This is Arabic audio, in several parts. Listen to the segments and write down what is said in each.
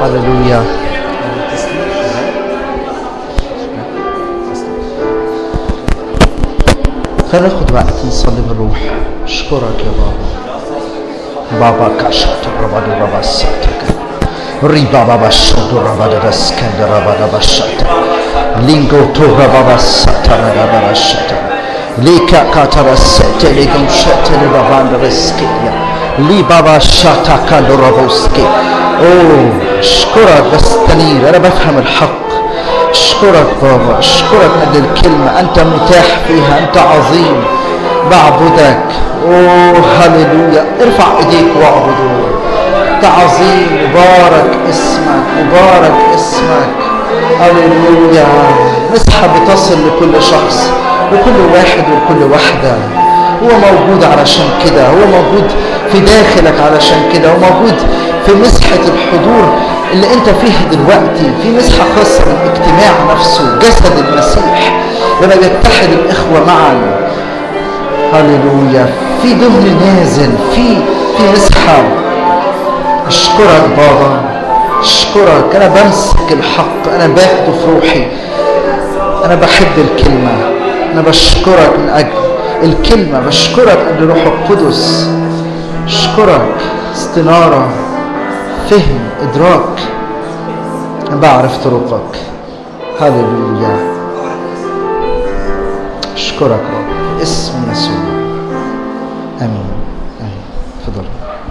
هللويا. خلينا ناخد وقت نصلي بالروح. اشكرك يا بابا كاشت الربا الربا الساتك ريبا بابا الشد الربا الاسكند الربا الشات لينجو تو ربا الساتر الربا الشات ليكا كاتر السات ليكم شات الربا الاسكيا لي بابا شاتا كالو ربوسكي. اوه اشكرك بستنير، انا بفهم الحق. اشكرك بابا، اشكرك من الكلمة، انت متاح فيها، انت عظيم. بعبدك. اوه هللويا. ارفع ايديك واعبده. انت عظيم. مبارك اسمك، مبارك اسمك. هللويا. مسحة بتصل لكل شخص وكل واحد وكل واحدة. هو موجود علشان كده، هو موجود في داخلك علشان كده، هو موجود في مسحة الحضور اللي انت فيه دلوقتي. في مسحة خاصة بالاجتماع نفسه، جسد المسيح لما يتحد الإخوة معا. هللويا. في دهن نازل، في مسحة. اشكرك بابا، اشكرك. انا بمسك الحق، انا باخده في روحي. انا بحب الكلمة، انا بشكرك من اجل الكلمة، بشكرك من روح القدس. اشكرك استنارة، فهم، ادراك. انا بعرف طرقك. هللويا. اشكرك رب اسم يسوع. امين امين. تفضل.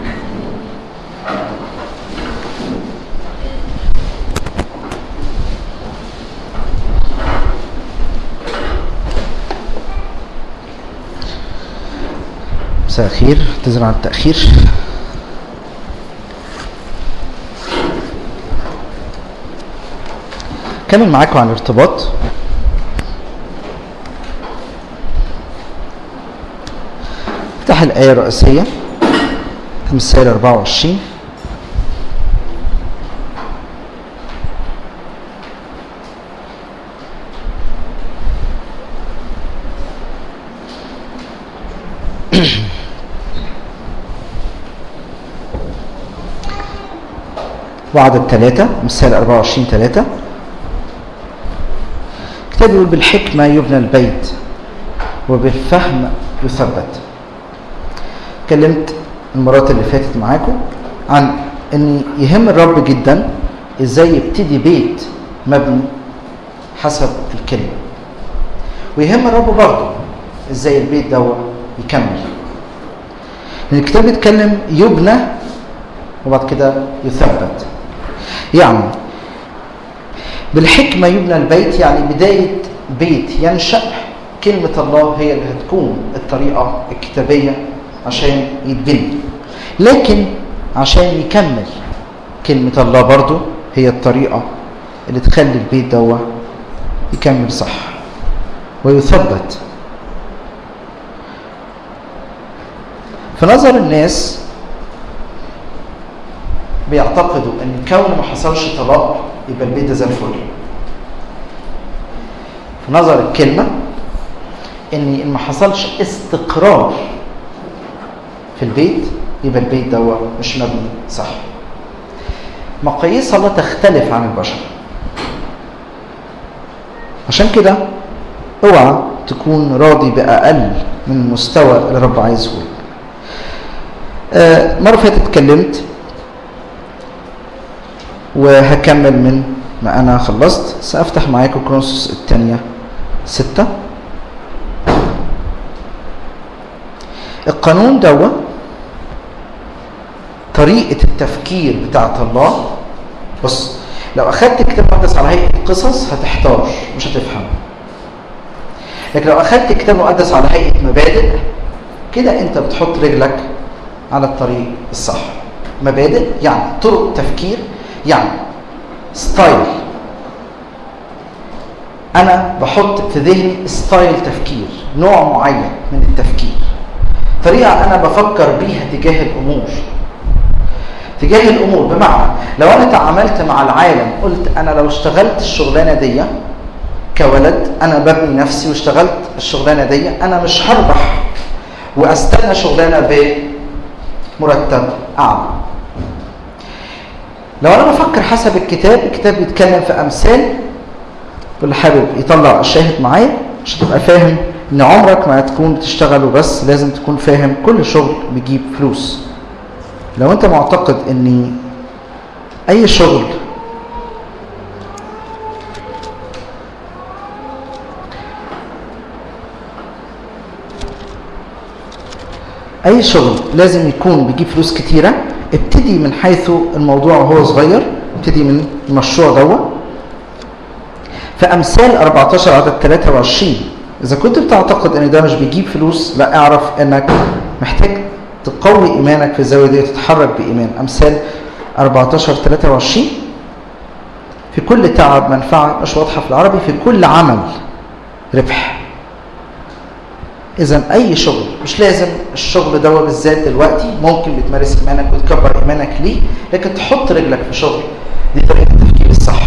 مساء الخير، اعتذر عن التأخير. كمل معاكم عن الارتباط. افتح الآية الرئيسية تمثال 24. وعدد 3، مثال 24:3. الكتاب يقول بالحكمة يبنى البيت وبالفهم يثبت. اتكلمت المرات اللي فاتت معاكم عن ان يهم الرب جدا ازاي يبتدي بيت مبني حسب الكلمة، ويهم الرب برضه ازاي البيت ده يكمل. الكتاب بيتكلم يبنى وبعد كده يثبت. يعني بالحكمة يبنى البيت، يعني بداية بيت ينشأ كلمة الله هي اللي هتكون الطريقة الكتابية عشان يتبني، لكن عشان يكمل كلمة الله برضو هي الطريقة اللي تخلي البيت ده يكمل صح ويثبت. في نظر الناس بيعتقدوا ان كون ما حصلش طلاق يبقى البيت ده زي الفل. في نظر الكلمة ان ما حصلش استقرار في البيت يبقى البيت ده مش مبني صح. مقاييس الله تختلف عن البشر، عشان كده اوعى تكون راضي بأقل من المستوى اللي رب عايزه لك. مرة فاتت اتكلمت وهكمل من ما انا خلصت. سافتح معاكم كورنثوس الثانية 6. القانون ده طريقة التفكير بتاعت الله. بص، لو اخدت كتاب مقدس على هيئة قصص هتحتار، مش هتفهم. لكن لو اخدت كتاب مقدس على هيئة مبادئ كده انت بتحط رجلك على الطريق الصح. مبادئ يعني طرق تفكير، يعني ستايل. انا بحط في ذهني ستايل تفكير، نوع معين من التفكير، طريقة انا بفكر بيها تجاه الامور. بمعنى لو انا تعاملت مع العالم قلت انا لو اشتغلت الشغلانة دي كولد، انا ببني نفسي واشتغلت الشغلانة دي انا مش هربح واستنى شغلانة بمرتب اعلى. لو انا بفكر حسب الكتاب بيتكلم في امثال، واللي حابب يطلع الشاهد معايا عشان تبقى فاهم ان عمرك ما هتكون بتشتغل وبس، لازم تكون فاهم كل شغل بيجيب فلوس. لو انت معتقد ان اي شغل لازم يكون بيجيب فلوس كتيرة، ابتدي من حيث الموضوع وهو صغير، ابتدي من المشروع دوت. في امثال 14 عدد 23 اذا كنت بتعتقد ان ده مش بيجيب فلوس، لا اعرف انك محتاج تقوي ايمانك في الزاويه دي وتتحرك بايمان. امثال 14 23 في كل تعب منفعه، مش واضحه في العربي، في كل عمل ربح. اذا اي شغل، مش لازم الشغل ده بالذات دلوقتي، ممكن بتمارس ايمانك وتكبر ايمانك ليه، لكن تحط رجلك في شغل. دي طريقه التفكير الصح.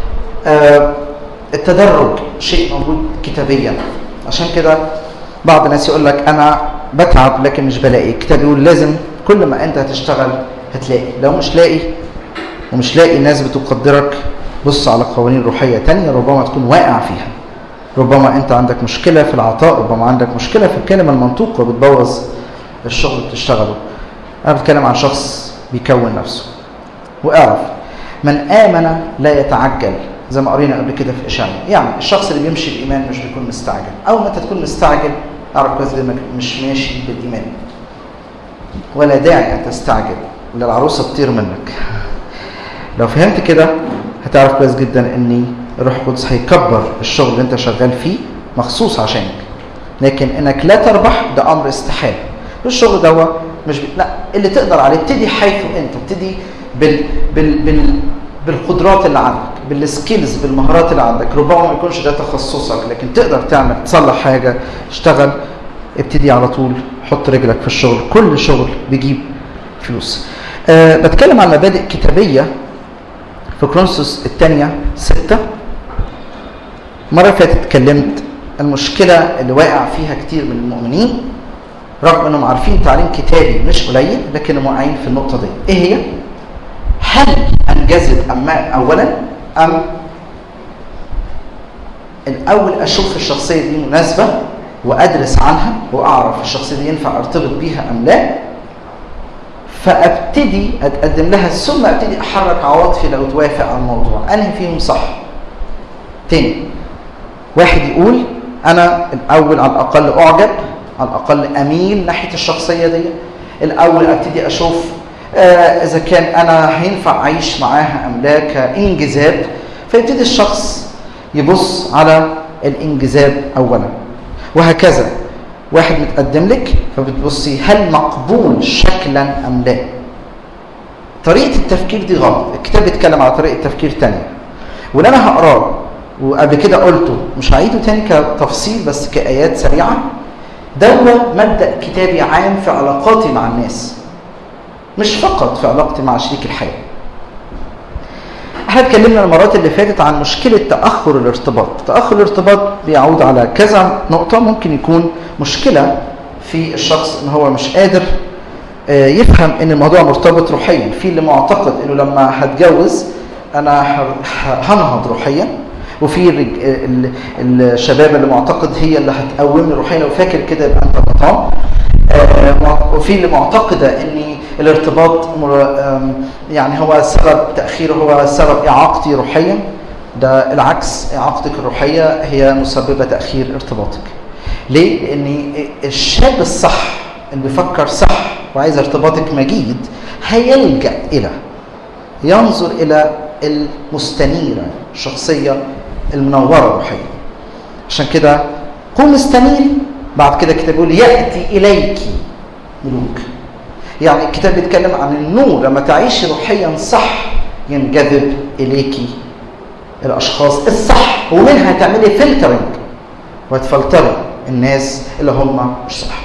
التدرج شيء موجود كتابيا، عشان كده بعض الناس يقول لك انا بتعب لكن مش بلاقي. الكتاب يقول لازم كل ما انت هتشتغل هتلاقي. لو مش لاقي ومش لاقي الناس بتقدرك، بص على قوانين روحيه تانية ربما تكون واقع فيها. ربما انت عندك مشكله في العطاء، ربما عندك مشكله في الكلمه المنطوقه بتبوظ الشغل اللي بتشتغله. انا بتكلم عن شخص بيكون نفسه. واعرف من امن لا يتعجل، زي ما قرينا قبل كده في اشعياء. يعني الشخص اللي بيمشي بالايمان مش بيكون مستعجل. اول ما انت تكون مستعجل اعرف كويس انك مش ماشي بالايمان. ولا داعي ان تستعجل، ولا العروسه تطير منك. لو فهمت كده هتعرف كويس جدا ان الروح القدس هيكبر الشغل اللي انت شغال فيه مخصوص عشانك. لكن انك لا تربح ده امر استحال. الشغل ده مش لا، اللي تقدر عليه ابتدي حيث انت، ابتدي بالقدرات اللي عندك، بالسكيلز، بالمهارات اللي عندك. ربما ما يكونش ده تخصصك، لكن تقدر تعمل، تصلح حاجه، تشتغل، ابتدي على طول، حط رجلك في الشغل. كل شغل بيجيب فلوس. بتكلم عن مبادئ كتابيه في كورنثوس الثانيه 6. مرة فاتت اتكلمت المشكلة اللي واقع فيها كتير من المؤمنين، رغم انهم عارفين تعليم كتابي مش قليل، لكنهم واقعين في النقطة دي. ايه هي؟ هل انجذب اولا، ام الاول اشوف الشخصية دي مناسبة وادرس عنها واعرف الشخصية دي ينفع ارتبط بيها ام لا، فابتدي اتقدم لها، ثم ابتدي احرك عواطفي لو توافق على الموضوع. انهي فيهم صح؟ تاني، واحد يقول انا الاول على الاقل اعجب، على الاقل اميل ناحيه الشخصيه دي، الاول ابتدي اشوف اذا كان انا هينفع اعيش معاها ام لا كانجذاب، فيبتدي الشخص يبص على الانجذاب اولا. وهكذا واحد متقدم لك فبتبصي هل مقبول شكلا ام لا. طريقه التفكير دي غلط. الكتاب بيتكلم على طريقه تفكير تانية، واللي انا هقراه وقبل كده قلته مش هعيده تاني كتفصيل بس كآيات سريعة. ده مبدأ كتابي عام في علاقاتي مع الناس، مش فقط في علاقتي مع شريك الحياة. احنا اتكلمنا المرات اللي فاتت عن مشكلة تأخر الارتباط. تأخر الارتباط بيعود على كذا نقطة. ممكن يكون مشكلة في الشخص ان هو مش قادر يفهم ان الموضوع مرتبط روحيا. في اللي معتقد انه لما هتجوز انا هنهض روحيا، وفي الشباب اللي معتقد هي اللي هتقومني روحيا، لو فاكر كده يبقى انت غلطان. وفي اللي معتقده ان الارتباط يعني هو سبب تاخير، هو سبب اعاقتي روحيا. ده العكس، اعاقتك الروحيه هي مسببه تاخير ارتباطك. ليه؟ لان الشاب الصح اللي بيفكر صح وعايز ارتباطك مجيد هيلجأ الى ينظر الى المستنيره، الشخصيه المنوره روحيا. عشان كده قوم استنيري. بعد كده الكتاب يقول ياتي اليك ملوك. يعني الكتاب بيتكلم عن النور. لما تعيشي روحيا صح ينجذب اليكي الاشخاص الصح، ومنها تعملي فلترنج وتفلتري الناس اللي هم مش صح.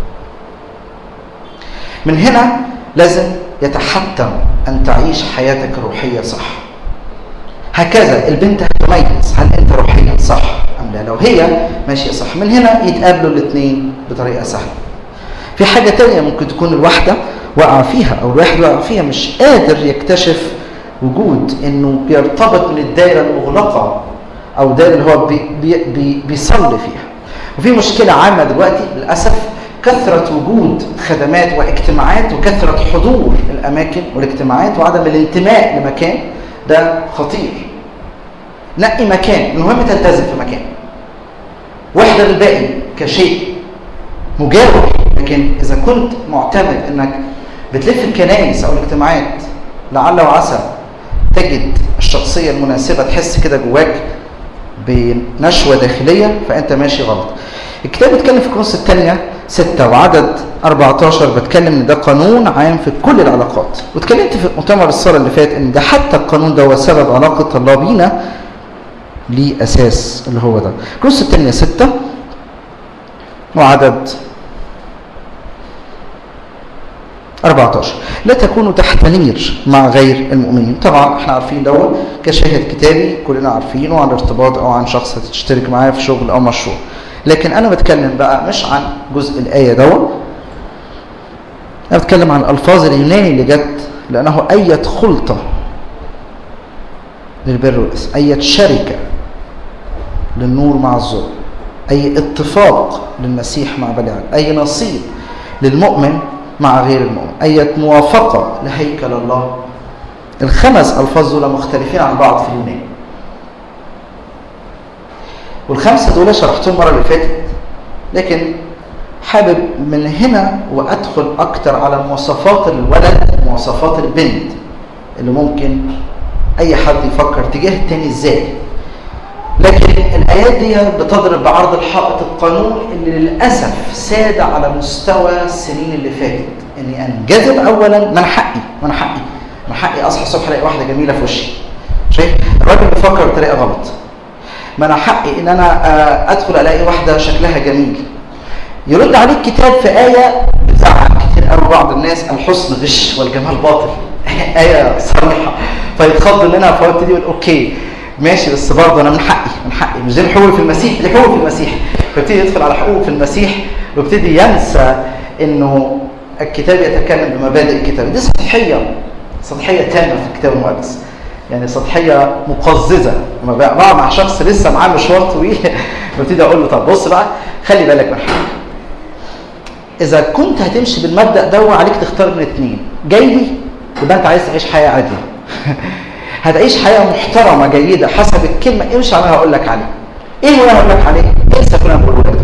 من هنا لازم يتحتم ان تعيش حياتك الروحيه صح. هكذا البنت هتميز هل انت روحيا صح ام لا. لو هي ماشيه صح، من هنا يتقابلوا الاثنين بطريقه سهله. في حاجه تانية ممكن تكون الواحده واقعه فيها او الواحد واقع فيها، مش قادر يكتشف وجود انه بيرتبط من الدائره المغلقه او الدائره اللي هو بيصلي فيها. وفي مشكله عامه دلوقتي للاسف، كثره وجود خدمات واجتماعات وكثره حضور الاماكن والاجتماعات وعدم الانتماء لمكان، ده خطير. نقي مكان، المهم تلتزم في مكان، واحضر الباقي كشيء مجاور. لكن اذا كنت معتمد انك بتلف الكنائس او الاجتماعات لعل وعسى تجد الشخصيه المناسبه، تحس كده جواك بنشوه داخليه، فانت ماشي غلط. الكتاب بيتكلم في كورنثوس الثانيه 6 وعدد 14 بتكلم ان ده قانون عام في كل العلاقات. واتكلمت في مؤتمر الصلاه اللي فات ان ده حتى القانون ده هو سبب علاقه الله بينا ليه اساس، اللي هو ده. كورنثوس الثانيه 6 وعدد 14 لا تكونوا تحت نير مع غير المؤمنين. طبعا احنا عارفين دوت كشاهد كتابي، كلنا عارفينه عن ارتباط او عن شخص هتشترك معاه في شغل او مشروع. لكن انا بتكلم بقى مش عن جزء الايه دوت، انا بتكلم عن الالفاظ اليوناني اللي جت، لانه اية خلطه للبر والاثم، اية شركه للنور مع الظلم، اي اتفاق للمسيح مع بليعام، اي نصيب للمؤمن مع غير المؤمن، اي موافقه لهيكل الله. الخمس الفاظ دول مختلفين عن بعض في اليونان، والخمسه دول شرحتهم المره اللي فاتت، لكن حابب من هنا وادخل اكتر على مواصفات الولد ومواصفات البنت اللي ممكن اي حد يفكر تجاه التاني ازاي. لكن الايات دي بتضرب بعرض الحائط القانون اللي للاسف ساد على مستوى السنين اللي فاتت، اني انجذب اولا، ما انا حقي اصحى الصبح الاقي واحده جميله في وشي. شايف الراجل بيفكر بطريقه غلط. ما انا حقي ان انا ادخل الاقي واحده شكلها جميل. يرد عليك كتاب في ايه بتزعل كتير قوي بعض الناس، الحسن غش والجمال باطل. ايه صريحه فيتخض منها، فابتدي يقول اوكي ماشي، بس برضه انا من حقي مش دي حقوقي في المسيح، دي حقوقي في المسيح. فيبتدي يدخل على حقوقه في المسيح ويبتدي ينسى انه الكتاب يتكلم بمبادئ الكتاب. دي سطحيه تامه في الكتاب المقدس، يعني سطحيه مقززه. لما بقى مع شخص لسه معاه مشوار طويل ببتدي اقول له طب بص بقى، خلي بالك من حاجه، اذا كنت هتمشي بالمبدا ده عليك تختار من اتنين. جاي لي يبقى انت عايز تعيش حياه عادله هتعيش حياه محترمه جيده حسب الكلمه، امشي على اللي هقول لك عليه. ايه هو اللي هقول لك عليه؟ انسى كل اللي انا بقوله لك،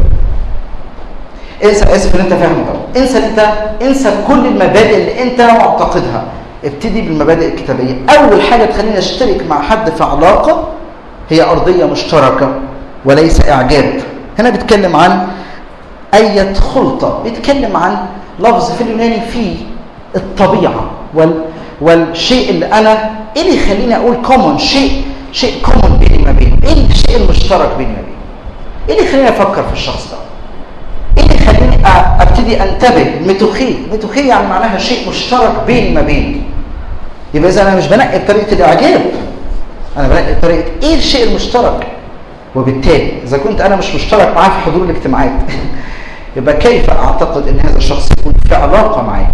اسف اللي انت فاهمه ده، انسى كل المبادئ اللي انت معتقدها. ابتدي بالمبادئ الكتابيه. اول حاجه تخليني اشترك مع حد في علاقه هي ارضيه مشتركه وليس اعجاب. هنا بيتكلم عن اية خلطه، بيتكلم عن لفظ في اليوناني فيه الطبيعه والشيء اللي انا ايه اللي يخليني اقول كومون، شيء كومون بيني ما بينه، ايه الشيء المشترك بيني ما بينه، ايه اللي يخليني افكر في الشخص ده، ايه اللي يخليني ابتدي انتبه. ميتوخي يعني معناها شيء مشترك بيني ما بينه. يبقى اذا انا مش بنقي بطريقه الاعجاب، انا بنقي بطريقه ايه الشيء المشترك. وبالتالي اذا كنت انا مش مشترك معاه في حضور الاجتماعات يبقى كيف اعتقد ان هذا الشخص يكون في علاقه معايا؟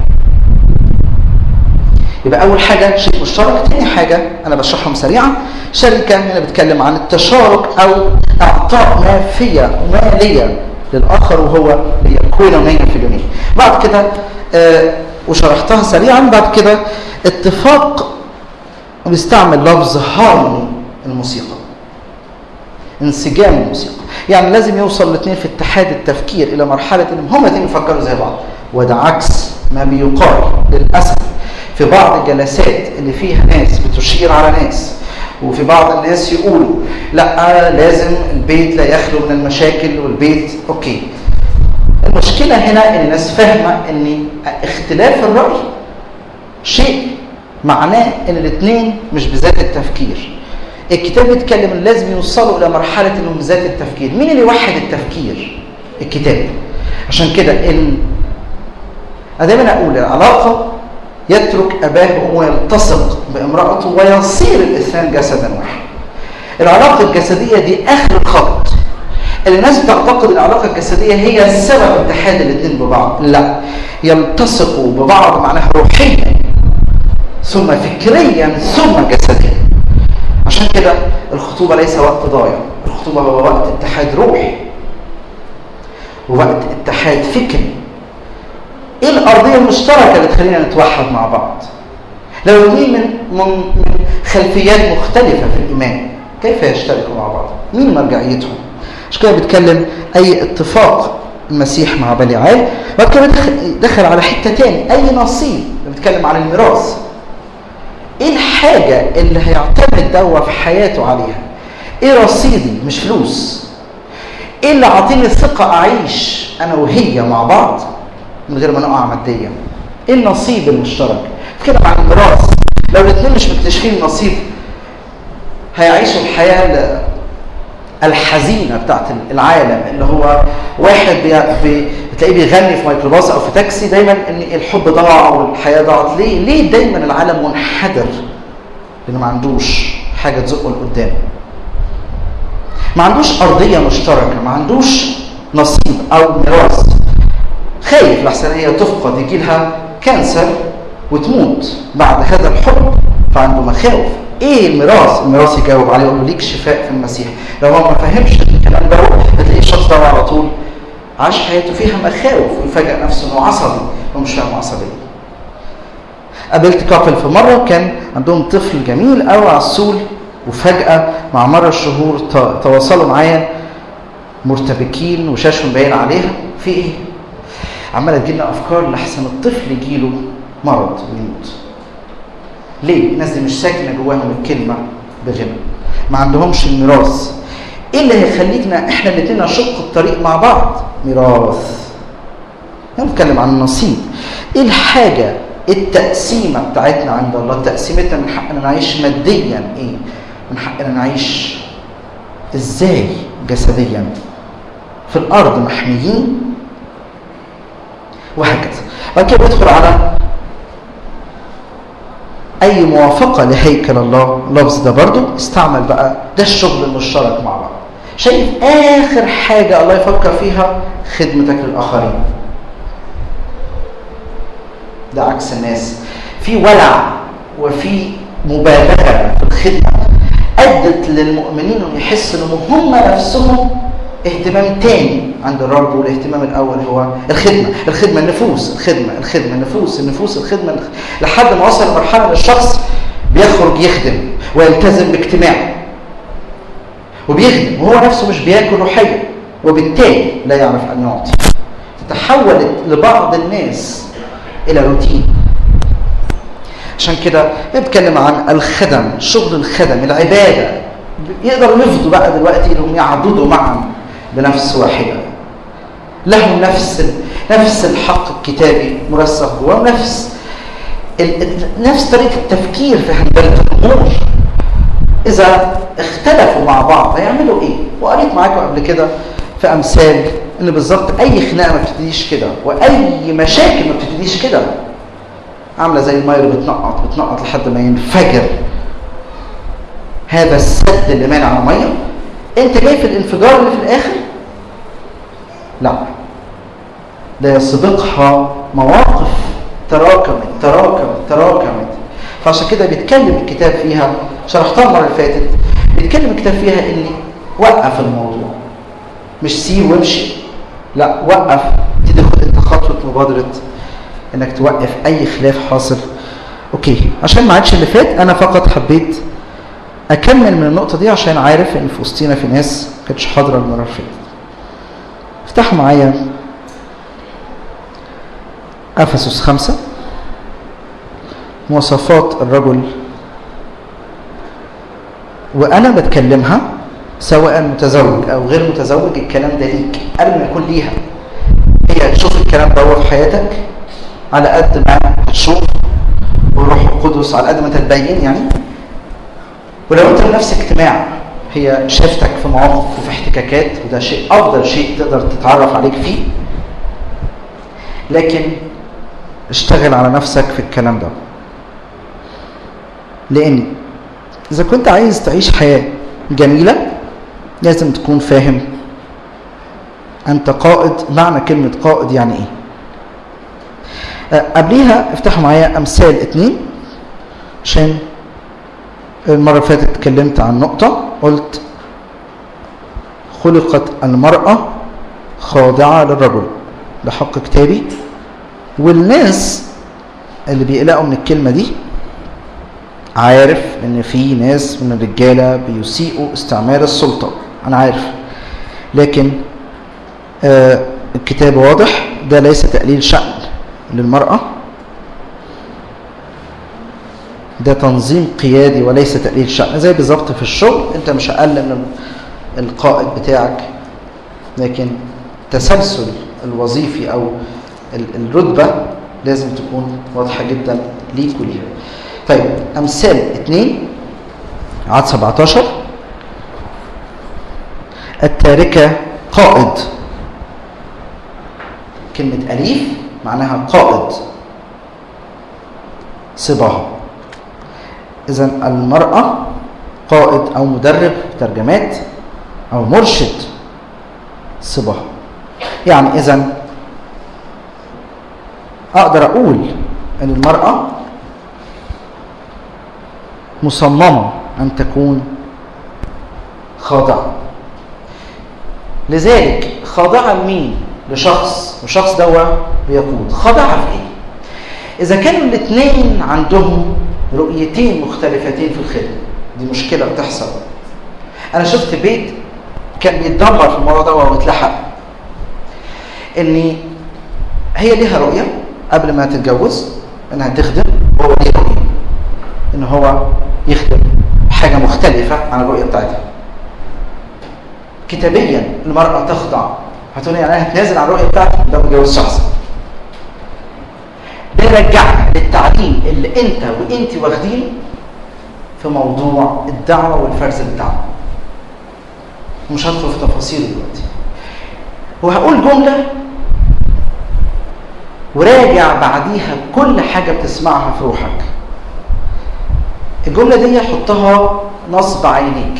يبقى اول حاجه شيء مشترك. ثاني حاجه انا بشرحهم سريعا، شركه هنا بتكلم عن التشارك او اعطاء ماليه للاخر، وهو كوينونيا في اليونان. بعد كده وشرحتها سريعا. بعد كده اتفاق، بيستعمل لفظ هارموني الموسيقى، انسجام الموسيقى، يعني لازم يوصل الاثنين في اتحاد التفكير الى مرحله انهم هما الاثنين يفكروا زي بعض. وده عكس ما بيقال للاسف في بعض الجلسات اللي فيها ناس بتشير على ناس، وفي بعض الناس يقولوا لا لازم البيت لا يخلو من المشاكل، والبيت اوكي. المشكله هنا ان الناس فاهمه ان اختلاف الراي شيء معناه ان الاثنين مش بذات التفكير. الكتاب بيتكلم ان لازم يوصلوا الى مرحله انهم بذات التفكير. مين اللي يوحد التفكير؟ الكتاب. عشان كده انا دايما اقول العلاقه يترك اباه وامه يلتصق بامراته ويصير الاثنان جسدا واحد. العلاقه الجسديه دي اخر الخط. الناس بتعتقد العلاقه الجسديه هي سبب اتحاد الاثنين ببعض. لا، يلتصقوا ببعض معناها روحيا ثم فكريا ثم جسديا. عشان كده الخطوبة ليس وقت ضايع، الخطوبة هو وقت اتحاد روحي ووقت اتحاد فكري. ايه الارضية المشتركة اللي تخلينا نتوحد مع بعض؟ لو اثنين من خلفيات مختلفة في الإيمان كيف يشتركوا مع بعض؟ مين مرجعيتهم؟ عشان كده بيتكلم أي اتفاق المسيح مع بليعال. بعد كده دخل على حتة تاني، أي نصيب، بيتكلم عن الميراث. إيه الحاجة اللي هيعتمد دوا في حياته عليها؟ إيه رصيدي؟ مش فلوس. إيه اللي عاطيني الثقة أعيش أنا وهي مع بعض من غير ما نقع ماديا؟ إيه النصيب المشترك؟ كده عن الميراث. لو الاثنين مش مكتشفين النصيب هيعيشوا الحياة الحزينة بتاعت العالم، اللي هو واحد بتلاقيه بيغني في ميكروباص او في تاكسي دايما ان الحب ضاع والحياة ضاعت. ليه دايما العالم منحدر؟ لانه ما عندوش حاجة تزقه لقدام، ما عندوش ارضية مشتركة، ما عندوش نصيب او ميراث. خايف لحسن هي تفقد، يجي لها كانسر وتموت بعد هذا الحب، فعنده مخاوف. ايه الميراث؟ الميراث يجاوب عليه يقول له ليك شفاء في المسيح. لو هو ما فهمش الكلام ده هتلاقيه الشخص ده على طول عاش حياته فيها مخاوف ويفاجئ نفسه انه عصبي ومش فاهم عصبيه. قابلت كابل في مره كان عندهم طفل جميل قوي عسول، وفجاه مع مر الشهور تواصلوا معايا مرتبكين وشاشهم باين عليها. في ايه؟ عماله تجيلنا افكار لحسن الطفل يجيله مرض ويموت. ليه؟ الناس دي مش ساكنه جواهم الكلمه بغنى، ما عندهمش الميراث. ايه اللي هيخلينا احنا الاثنين نشق الطريق مع بعض؟ ميراث. نتكلم عن النصيب. ايه الحاجه؟ التقسيمه بتاعتنا عند الله، تقسيمتنا من حقنا نعيش ماديا ايه؟ من حقنا نعيش ازاي جسديا في الارض محميين، وهكذا. بعد كده بدخل على اي موافقه لهيكل الله. اللفظ ده برضو استعمل بقى، ده الشغل المشترك مع بعض. شايف اخر حاجه الله يفكر فيها؟ خدمتك للاخرين. ده عكس الناس، في ولع وفي مبالغه في الخدمه ادت للمؤمنين انهم يحسوا انهم هم نفسهم اهتمام تاني عند الرب، والاهتمام الاول هو الخدمه النفوس، النفوس الخدمه، لحد ما وصل لمرحله ان الشخص بيخرج يخدم ويلتزم باجتماع وبيخدم وهو نفسه مش بياكل روحيا، وبالتالي لا يعرف ان يعطي. تحولت لبعض الناس الى روتين. عشان كده بنتكلم عن الخدم، شغل الخدم، العباده. يقدروا يفضوا بقى دلوقتي انهم يعبدوا معا بنفس واحده، لهم نفس الحق الكتابي مرسخ جواهم، نفس طريقه التفكير في هندله الامور. اذا اختلفوا مع بعض هيعملوا ايه؟ وقريت معاكم قبل كده في امثال ان بالظبط اي خناقه ما بتبتديش كده، واي مشاكل ما بتبتديش كده. عامله زي الميه اللي بتنقط لحد ما ينفجر هذا السد اللي مانع الميه. انت جاي في الانفجار اللي في الاخر؟ لا يسبقها مواقف تراكمت. فعشان كده بيتكلم الكتاب فيها، شرحتها المره اللي فاتت، بيتكلم الكتاب فيها ان وقف الموضوع، مش سيب وامشي، لا وقف، ابتدي خد انت خطوه مبادره انك توقف اي خلاف حاصل. اوكي، عشان ما عادش اللي فات، انا فقط حبيت اكمل من النقطه دي عشان عارف ان في وسطينا في ناس ما كانتش حاضره المره اللي فاتت. افتحوا معايا افسس 5، مواصفات الرجل. وانا بتكلمها سواء متزوج او غير متزوج، الكلام ده ليك قبل ما يكون ليها. هي تشوف الكلام ده هو في حياتك على قد ما تشوف والروح القدس على قد ما تتبين يعني. ولو انت بنفس اجتماع هي شافتك في مواقف وفي احتكاكات، وده شيء افضل شيء تقدر تتعرف عليك فيه، لكن اشتغل على نفسك في الكلام ده. لان اذا كنت عايز تعيش حياة جميلة لازم تكون فاهم انت قائد. معنى كلمة قائد يعني ايه؟ قبليها افتحوا معايا امثال 2 عشان المرة اللي فاتت اتكلمت عن نقطة، قلت خلقت المرأة خاضعة للرجل، ده حق كتابي. والناس اللي بيقلقوا من الكلمة دي عارف ان في ناس من الرجالة بيسيئوا استعمال السلطة، انا عارف، لكن الكتاب واضح، ده ليس تقليل شأن للمرأة، ده تنظيم قيادي وليس تقليل شأن. زي بالظبط في الشغل، انت مش اقل من القائد بتاعك، لكن تسلسل الوظيفي او الرتبة لازم تكون واضحة جدا ليك وليها. طيب امثال 2 عدد 17. التاركة قائد، كلمة أليف معناها قائد صباها. إذن المرأة قائد أو مدرب ترجمات أو مرشد صباها. يعني إذن أقدر أقول أن المرأة مصممة أن تكون خاضعة. لذلك خاضعة لمين؟ لشخص، والشخص ده بيقود. خاضعة في إيه؟ إذا كانوا الاثنين عندهم رؤيتين مختلفتين في الخدمة، دي مشكلة بتحصل. أنا شفت بيت كان بيتدمر في الموضوع ده واتلحق، إن هي ليها رؤية قبل ما تتجوز إنها تخدم، وهو ليه رؤية إن هو يخدم حاجة مختلفة عن الرؤية بتاعتها. كتابيا المرأة تخضع. هتقولي يعني أنا هتنازل عن الرؤية بتاعتي؟ ده متجوز شخص. ده يرجعنا للتعليم اللي أنت وأنت واخدينه في موضوع الدعوة والفرز الدعوة. مش هدخل في تفاصيل دلوقتي، وهقول جملة وراجع بعديها كل حاجة بتسمعها في روحك. الجملة دي حطها نصب عينيك،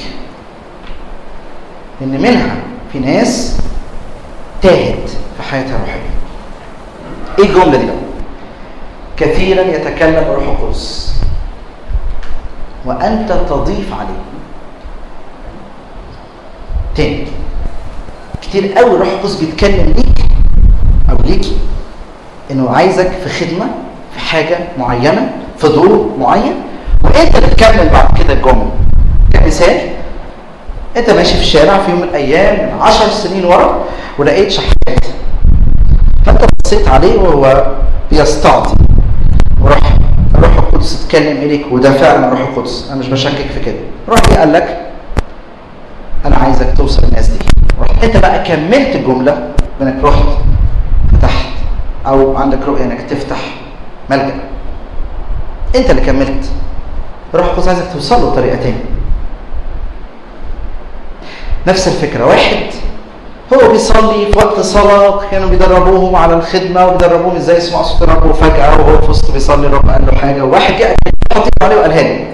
إن منها في ناس تاهت في حياتها الروحية. إيه الجملة دي؟ كثيرا يتكلم الروح القدس وأنت تضيف عليه. تاني، كتير قوي الروح القدس بيتكلم ليك أو ليكي إنه عايزك في خدمة، في حاجة معينة، في دور معين، وأنت بتكمل بعد كده الجملة. كمثال، أنت ماشي في الشارع في يوم من الأيام من 10 سنين ورا ولقيت شحات، فأنت بصيت عليه وهو بيستعطي، وروح الروح القدس اتكلم إليك، وده فعلا الروح القدس، أنا مش بشكك في كده. روح قال لك أنا عايزك توصل الناس دي. رحت أنت بقى كملت الجملة بأنك رحت فتحت، أو عندك رؤية أنك تفتح ملجأ. أنت اللي كملت. الروح القدس عايزك توصل له بطريقة تانية. نفس الفكرة، واحد هو بيصلي في وقت صلاة كانوا بيدربوهم على الخدمة وبيدربوهم ازاي يسمعوا صوت الرب، وفجأة وهو في وسط بيصلي الرب قال له حاجة، وواحد جاء حط عليه وقالها لي.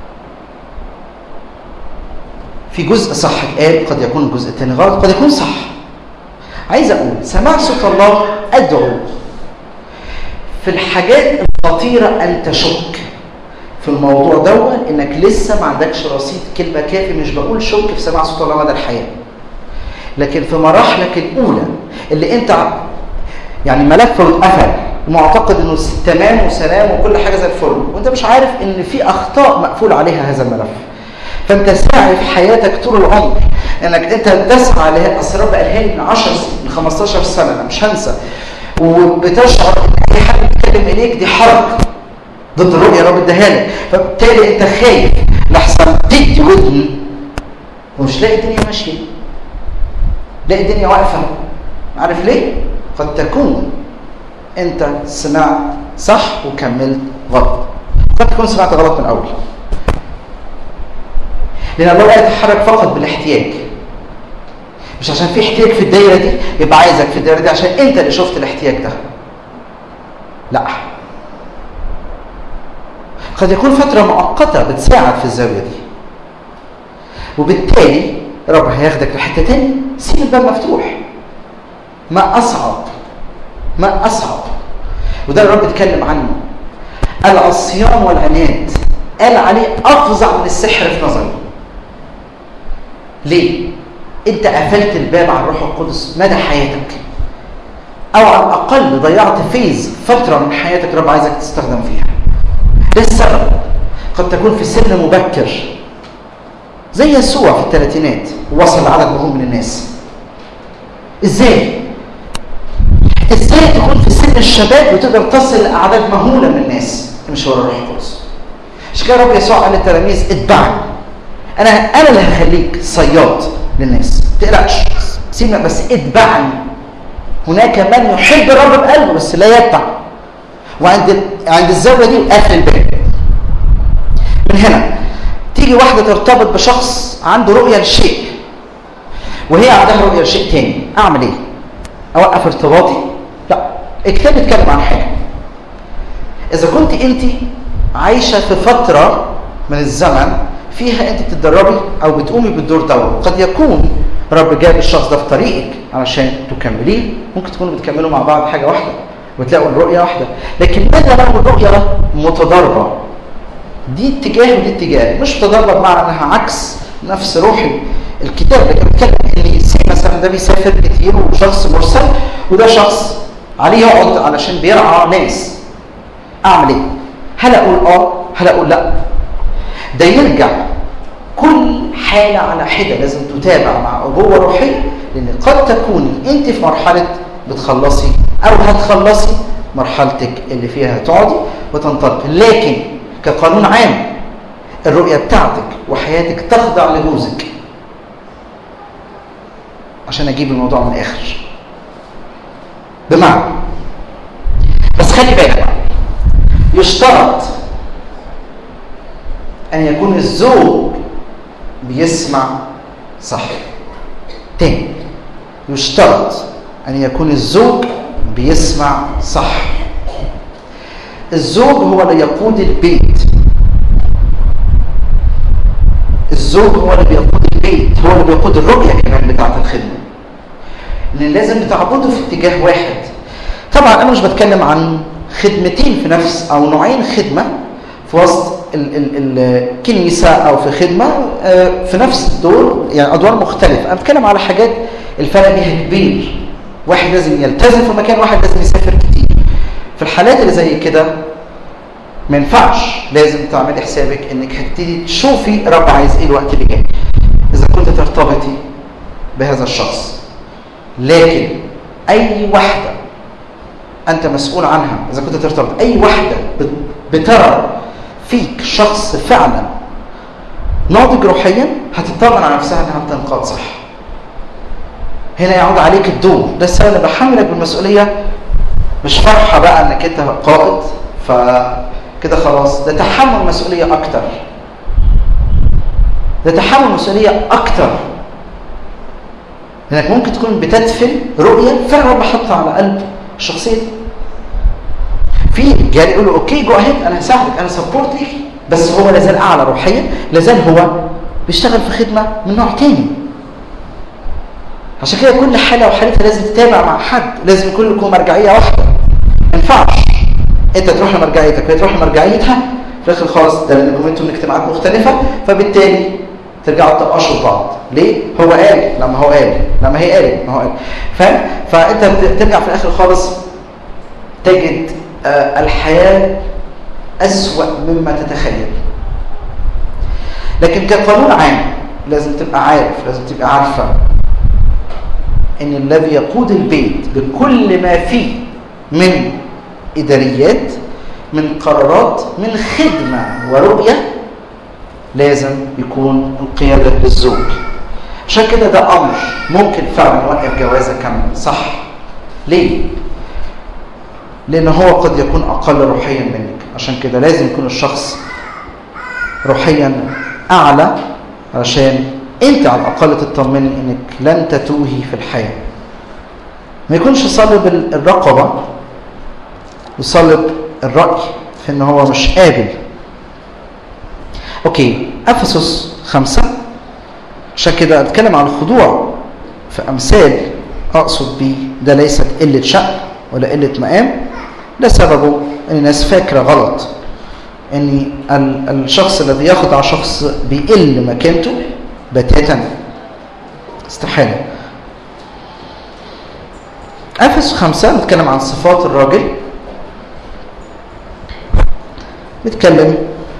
في جزء صح اتقال، قد يكون الجزء الثاني غلط، قد يكون صح. عايز اقول سماع صوت الله ادعو في الحاجات الخطيرة ان تشك في الموضوع دوت، انك لسه ما عندكش رصيد كلمة كافي. مش بقول شك في سماع صوت الله مدى الحياة، لكن في مراحلك الاولى اللي انت يعني ملف اتقفل ومعتقد انه تمام وسلام وكل حاجه زي الفل، وانت مش عارف ان في اخطاء مقفول عليها هذا الملف. فانت ساعي في حياتك طول العمر انك انت تسعى لاسرار بقالها لي من 10 سنين من 15 سنه، انا مش هنسى، وبتشعر ان اي حد بيتكلم اليك دي حرب ضد الرؤيه رب اداها لك، فبالتالي انت خايف لحسن تدي ودن ومش لاقي الدنيا ماشيه، لاقي الدنيا واقفه. عارف ليه؟ قد تكون انت سمعت صح وكملت غلط، قد تكون سمعت غلط من الاول، لان الله لا يتحرك فقط بالاحتياج. مش عشان في احتياج في الدايره دي يبقى عايزك في الدايره دي عشان انت اللي شفت الاحتياج ده. لا، قد يكون فتره مؤقته بتساعد في الزاويه دي، وبالتالي رب هياخدك لحته تاني. سيب الباب مفتوح. ما اصعب، ما اصعب، وده الرب اتكلم عنه. العصيان والعناد قال عليه افظع من السحر في نظري. ليه؟ انت قفلت الباب على الروح القدس مدى حياتك، او على الاقل ضيعت فتره من حياتك رب عايزك تستخدم فيها. ده السبب. قد تكون في سن مبكر زي يسوع في الثلاثينات ووصل لعدد مهم من الناس. ازاي تكون في سن الشباب وتقدر تصل لاعداد مهوله من الناس؟ مش ورا الروح القدس. عشان كده رب يسوع قال للتلاميذ اتبعني، انا اللي هخليك صياد للناس، ما تقلقش، سيبنا بس اتبعني. هناك من يحب الرب بقلبه بس لا يتبع. وعند الزاويه دي قافل الباب. من هنا تيجي واحده ترتبط بشخص عنده رؤيه لشيء وهي عندها رؤيه لشيء تاني، اعمل ايه؟ اوقف ارتباطي؟ لا، اكتبي اتكلم عن حاجه. اذا كنت انت عايشه في فتره من الزمن فيها انت بتتدربي او بتقومي بالدور ده، قد يكون رب جاب الشخص ده في طريقك علشان تكمليه، ممكن تكونوا بتكملوا مع بعض حاجه واحده وتلاقوا الرؤيه واحده، لكن ماذا لو الرؤيه متضاربه؟ دي اتجاه ودي اتجاه، مش متضاربه بمعنى انها عكس نفس روح الكتاب، لكن بتكلم ان مثلا ده بيسافر كتير وشخص مرسل وده شخص عليه يقعد علشان بيرعى ناس. اعمل ايه؟ هل اقول هل اقول لا؟ ده يرجع كل حالة على حدة لازم تتابع مع أبوة روحية، لأن قد تكوني أنت في مرحلة بتخلصي أو هتخلصي مرحلتك اللي فيها هتقعدي وتنطلق، لكن كقانون عام الرؤية بتاعتك وحياتك تخضع لجوزك. عشان أجيب الموضوع من الآخر، بمعنى بس خلي بالك، يشترط أن يكون الزوج بيسمع صح. تاني، يشترط أن يكون الزوج بيسمع صح. الزوج هو اللي يقود البيت، الزوج هو اللي بيقود البيت، هو اللي بيقود الرؤية كمان بتاعة الخدمة، لأن لازم تعبدوا في اتجاه واحد. طبعا أنا مش بتكلم عن خدمتين في نفس أو نوعين خدمة في وسط الكنيسة أو في خدمة في نفس الدور، يعني أدوار مختلفة. أنا بتكلم على حاجات الفرق بيها كبير، واحد لازم يلتزم في مكان، واحد لازم يسافر كتير. في الحالات اللي زي كده ما ينفعش، لازم تعملي حسابك انك هتبتدي تشوفي رب عايز ايه الوقت اللي جاي اذا كنت ترتبطي بهذا الشخص. لكن اي واحدة انت مسؤول عنها، اذا كنت ترتبط اي واحدة بترى فيك شخص فعلا ناضج روحيا هتطمن على نفسها انها بتنقاد صح. هنا يعود عليك الدور، ده السبب اللي بحملك بالمسؤوليه، مش فرحه بقى انك انت قائد فكده خلاص، ده تحمل مسؤوليه اكتر، ده تحمل مسؤوليه اكتر، لانك ممكن تكون بتدفن رؤيه فعلا رب حطها على قلب الشخصيه دي. في رجال يقولوا اوكي جو اهيد، انا هساعدك، انا سبورت ليك، بس هو لازال اعلى روحيا، لازال هو بيشتغل في خدمه من نوع تاني. عشان كده كل حاله وحالتها لازم تتابع مع حد، لازم يكون لكم مرجعيه واحده. ما ينفعش انت تروح لمرجعيتك وهي تروح لمرجعيتها في الاخر خالص، ده لانكم انتم من اجتماعات مختلفه، فبالتالي ترجعوا تقشوا بعض. ليه؟ هو قال لما هو قال، لما هي قالت ما هو قال، فاهم؟ فانت ترجع في الاخر خالص تجد الحياة أسوأ مما تتخيل. لكن كقانون عام لازم تبقى عارف، لازم تبقى عارفة إن الذي يقود البيت بكل ما فيه من إداريات، من قرارات، من خدمة ورؤية، لازم يكون القيادة للزوج. عشان كده ده أمر ممكن فعلا يوقف جوازة كاملة صح. ليه؟ لأن هو قد يكون أقل روحيا منك، عشان كده لازم يكون الشخص روحيا أعلى عشان أنت على الأقل تطمني أنك لن تتوهي في الحياة. ما يكونش صلب الرقبة وصلب الرأي في أنه هو مش قابل. أوكي، أفسس 5، عشان كده أتكلم عن الخضوع في أمثال، أقصد بيه ده ليست قلة شأن ولا قلة مقام، ده سببه ان الناس فاكره غلط ان الشخص الذي يخضع شخص بيقل مكانته بتاتا، استحالة. افسس 5 بيتكلم عن صفات الراجل، بيتكلم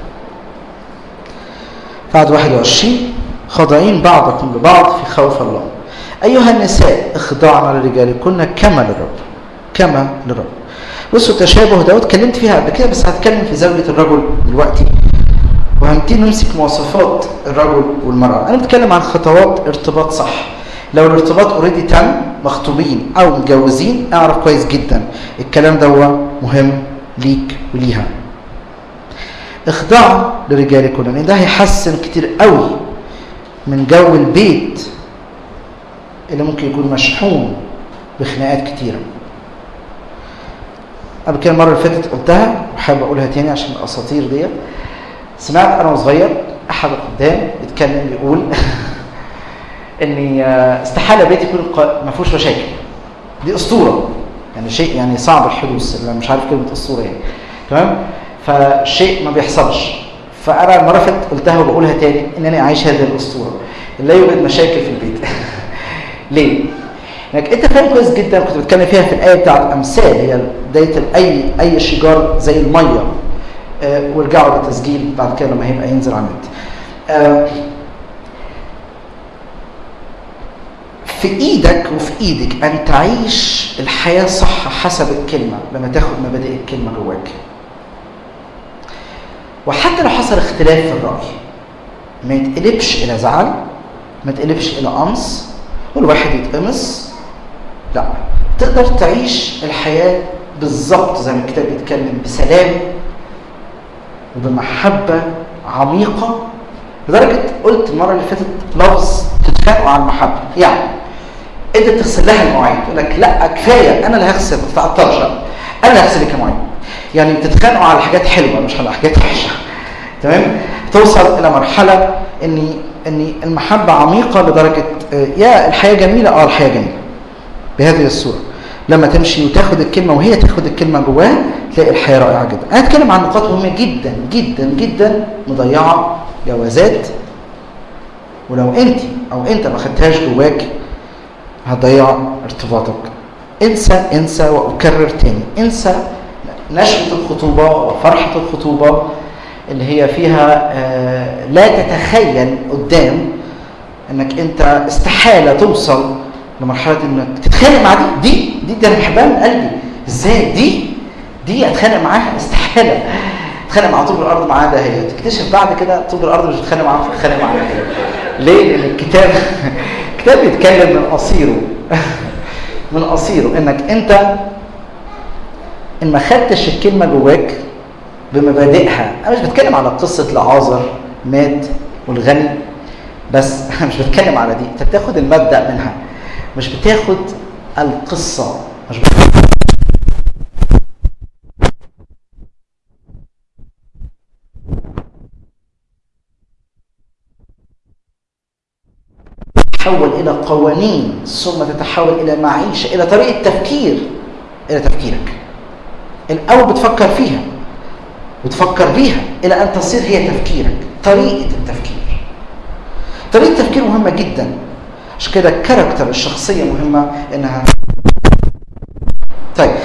في عدد 21 خاضعين بعضكم لبعض في خوف الله. ايها النساء اخضعن لرجالكن كما للرب، كما للرب. بصوا التشابه ده اتكلمت فيها قبل كده، بس هتكلم في زاويه الرجل دلوقتي، وهنبتدي نمسك مواصفات الرجل والمراه. انا بتكلم عن خطوات ارتباط صح. لو الارتباط اوريدي تم، مخطوبين او متجوزين، اعرف كويس جدا الكلام ده مهم ليك وليها. اخضعوا لرجالكم، لان ده هيحسن كتير قوي من جو البيت اللي ممكن يكون مشحون بخناقات كتيره. قبل كده المره اللي فاتت قلتها وحابب اقولها تاني عشان الاساطير ديت. سمعت انا وصغير احد الخدام بيتكلم بيقول ان استحاله بيت يكون ما فيهوش مشاكل. دي اسطوره، يعني شيء يعني صعب الحدوث، انا مش عارف كلمه اسطوره يعني، تمام؟ فالشيء ما بيحصلش. فانا المره اللي فاتت قلتها وبقولها تاني ان انا عايش هذه الاسطوره، لا يوجد مشاكل في البيت. ليه؟ لانك انت فاهم كويس جدا، كنت بتكلم فيها في الايه بتاعت امثال، هي بدايه اي شجار زي الميه. وارجعوا للتسجيل بعد كده لما هيبقى ينزل على النت. في ايدك وفي ايدك ان تعيش الحياه صح حسب الكلمه، لما تاخد مبادئ الكلمه جواك. وحتى لو حصل اختلاف في الراي، ما يتقلبش الى زعل، ما يتقلبش الى قمص والواحد يتقمص. لا، تقدر تعيش الحياه بالظبط زي ما الكتاب بيتكلم، بسلام وبمحبه عميقه، لدرجه قلت المره اللي فاتت لفظ تتفقوا على المحبه. يعني انت بتغسل لها المواعين، تقول لك لا كفايه انا اللي هغسل، ما تتعطلش، انا اللي هغسل لك المواعين. يعني بتتخانقوا على حاجات حلوه مش على حاجات وحشه، تمام؟ توصل الى مرحله ان المحبه عميقه لدرجه يا الحياه جميله، الحياه جميله بهذه الصوره. لما تمشي وتاخد الكلمه وهي تاخد الكلمه جواها، تلاقي الحياه رائعه جدا. انا اتكلم عن نقاط مهمه جدا جدا جدا مضيعه جوازات، ولو انت ما خدتهاش جواك هتضيع ارتباطك. انسى واكرر تاني، انسى نشوة الخطوبة وفرحة الخطوبة اللي هي فيها لا تتخيل قدام انك انت استحالة توصل لمرحلة انك تتخانق مع دي انا بحبها من قلبي. ازاي دي اتخانق معاها؟ استحالة. تتخانق مع طوب الارض معاها، ده هي تكتشف بعد كده طوب الارض مش بتتخانق معاها، بتتخانق معاها. ليه؟ لان الكتاب بيتكلم من قصيره انك انت ان ما خدتش الكلمه جواك بمبادئها. انا مش بتكلم على قصه لعازر مات والغني بس، انا مش بتكلم على دي. انت بتاخد المبدا منها، مش بتاخد القصه، مش تتحول الى قوانين، ثم تتحول الى معيشه، الى طريقه تفكير، الى تفكيرك. الاول بتفكر فيها وتفكر بيها الى ان تصير هي تفكيرك. طريقه التفكير مهمه جدا. عشان كده الكاركتر، الشخصيه مهمه انها. طيب،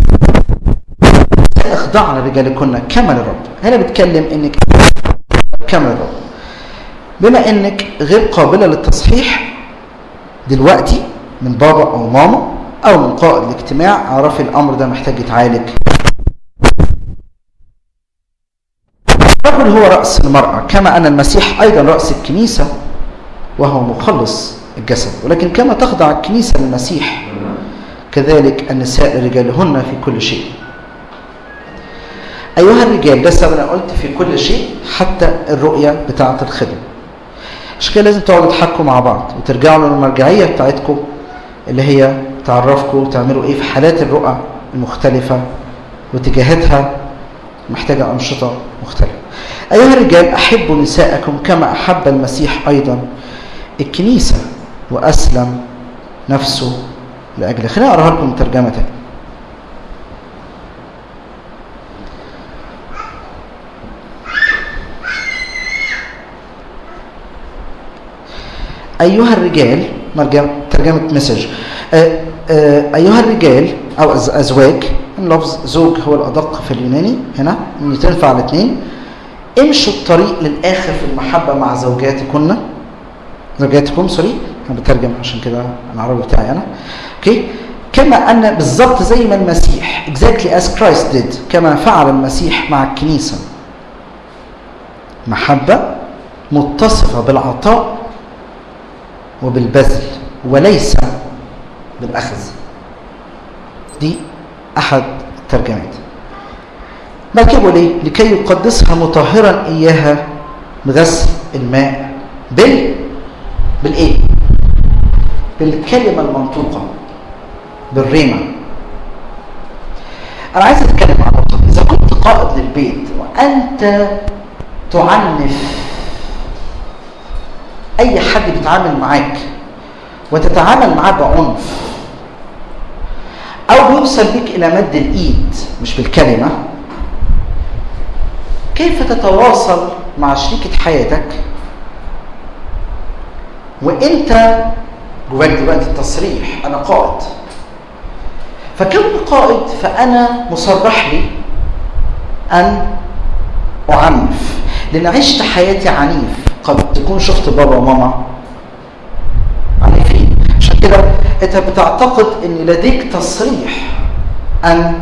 اخضعنا رجالكن كما للرب. هنا بتكلم انك كما للرب، بما انك غير قابله للتصحيح دلوقتي من بابا او ماما او من قائد الاجتماع، اعرفي الامر ده محتاج يتعالج. الرجل هو راس المراه، كما ان المسيح ايضا راس الكنيسه وهو مخلص الجسد. ولكن كما تخضع الكنيسه للمسيح، كذلك النساء لرجالهن في كل شيء. ايها الرجال، ده سبب انا قلت في كل شيء، حتى الرؤيه بتاعه الخدمه. عشان كده لازم تقعدوا تحكوا مع بعض وترجعوا للمرجعيه بتاعتكم اللي هي تعرفكم تعملوا ايه في حالات الرؤى المختلفه واتجاهاتها محتاجه انشطه مختلفه. ايها الرجال، احبوا نساءكم كما احب المسيح ايضا الكنيسه واسلم نفسه لاجلها. خليني اقراها لكم ترجمه تانية. أيها الرجال، ترجمة مسج، أيها الرجال أو أزواج، لفظ زوج هو الأدق في اليوناني هنا، تنفع الاثنين. امشوا الطريق للآخر في المحبة مع زوجاتكم سوري، أنا بترجم عشان كده العربي بتاعي أنا. أوكي، كما أن بالضبط زي ما المسيح exactly as Christ did، كما فعل المسيح مع الكنيسة، محبة متصفة بالعطاء وبالبذل وليس بالأخذ. دي أحد الترجمات. مركبوا ليه؟ لكي يقدسها مطهرا إياها بغسل الماء بالإيه؟ بالكلمة المنطوقة، بالريمة. أنا عايز أتكلم عن نقطة. إذا كنت قائد للبيت وأنت تعنف أي حد بيتعامل معاك وتتعامل معاه بعنف أو بيوصل بك إلى مد الإيد مش بالكلمة، كيف تتواصل مع شريكة حياتك وأنت جواك دلوقتي التصريح أنا قائد؟ فكوني قائد فأنا مصرح لي أن أعنف، لأن عشت حياتي عنيف. قد تكون شفت بابا وماما عنيفين، عشان كده أنت بتعتقد أن لديك تصريح أن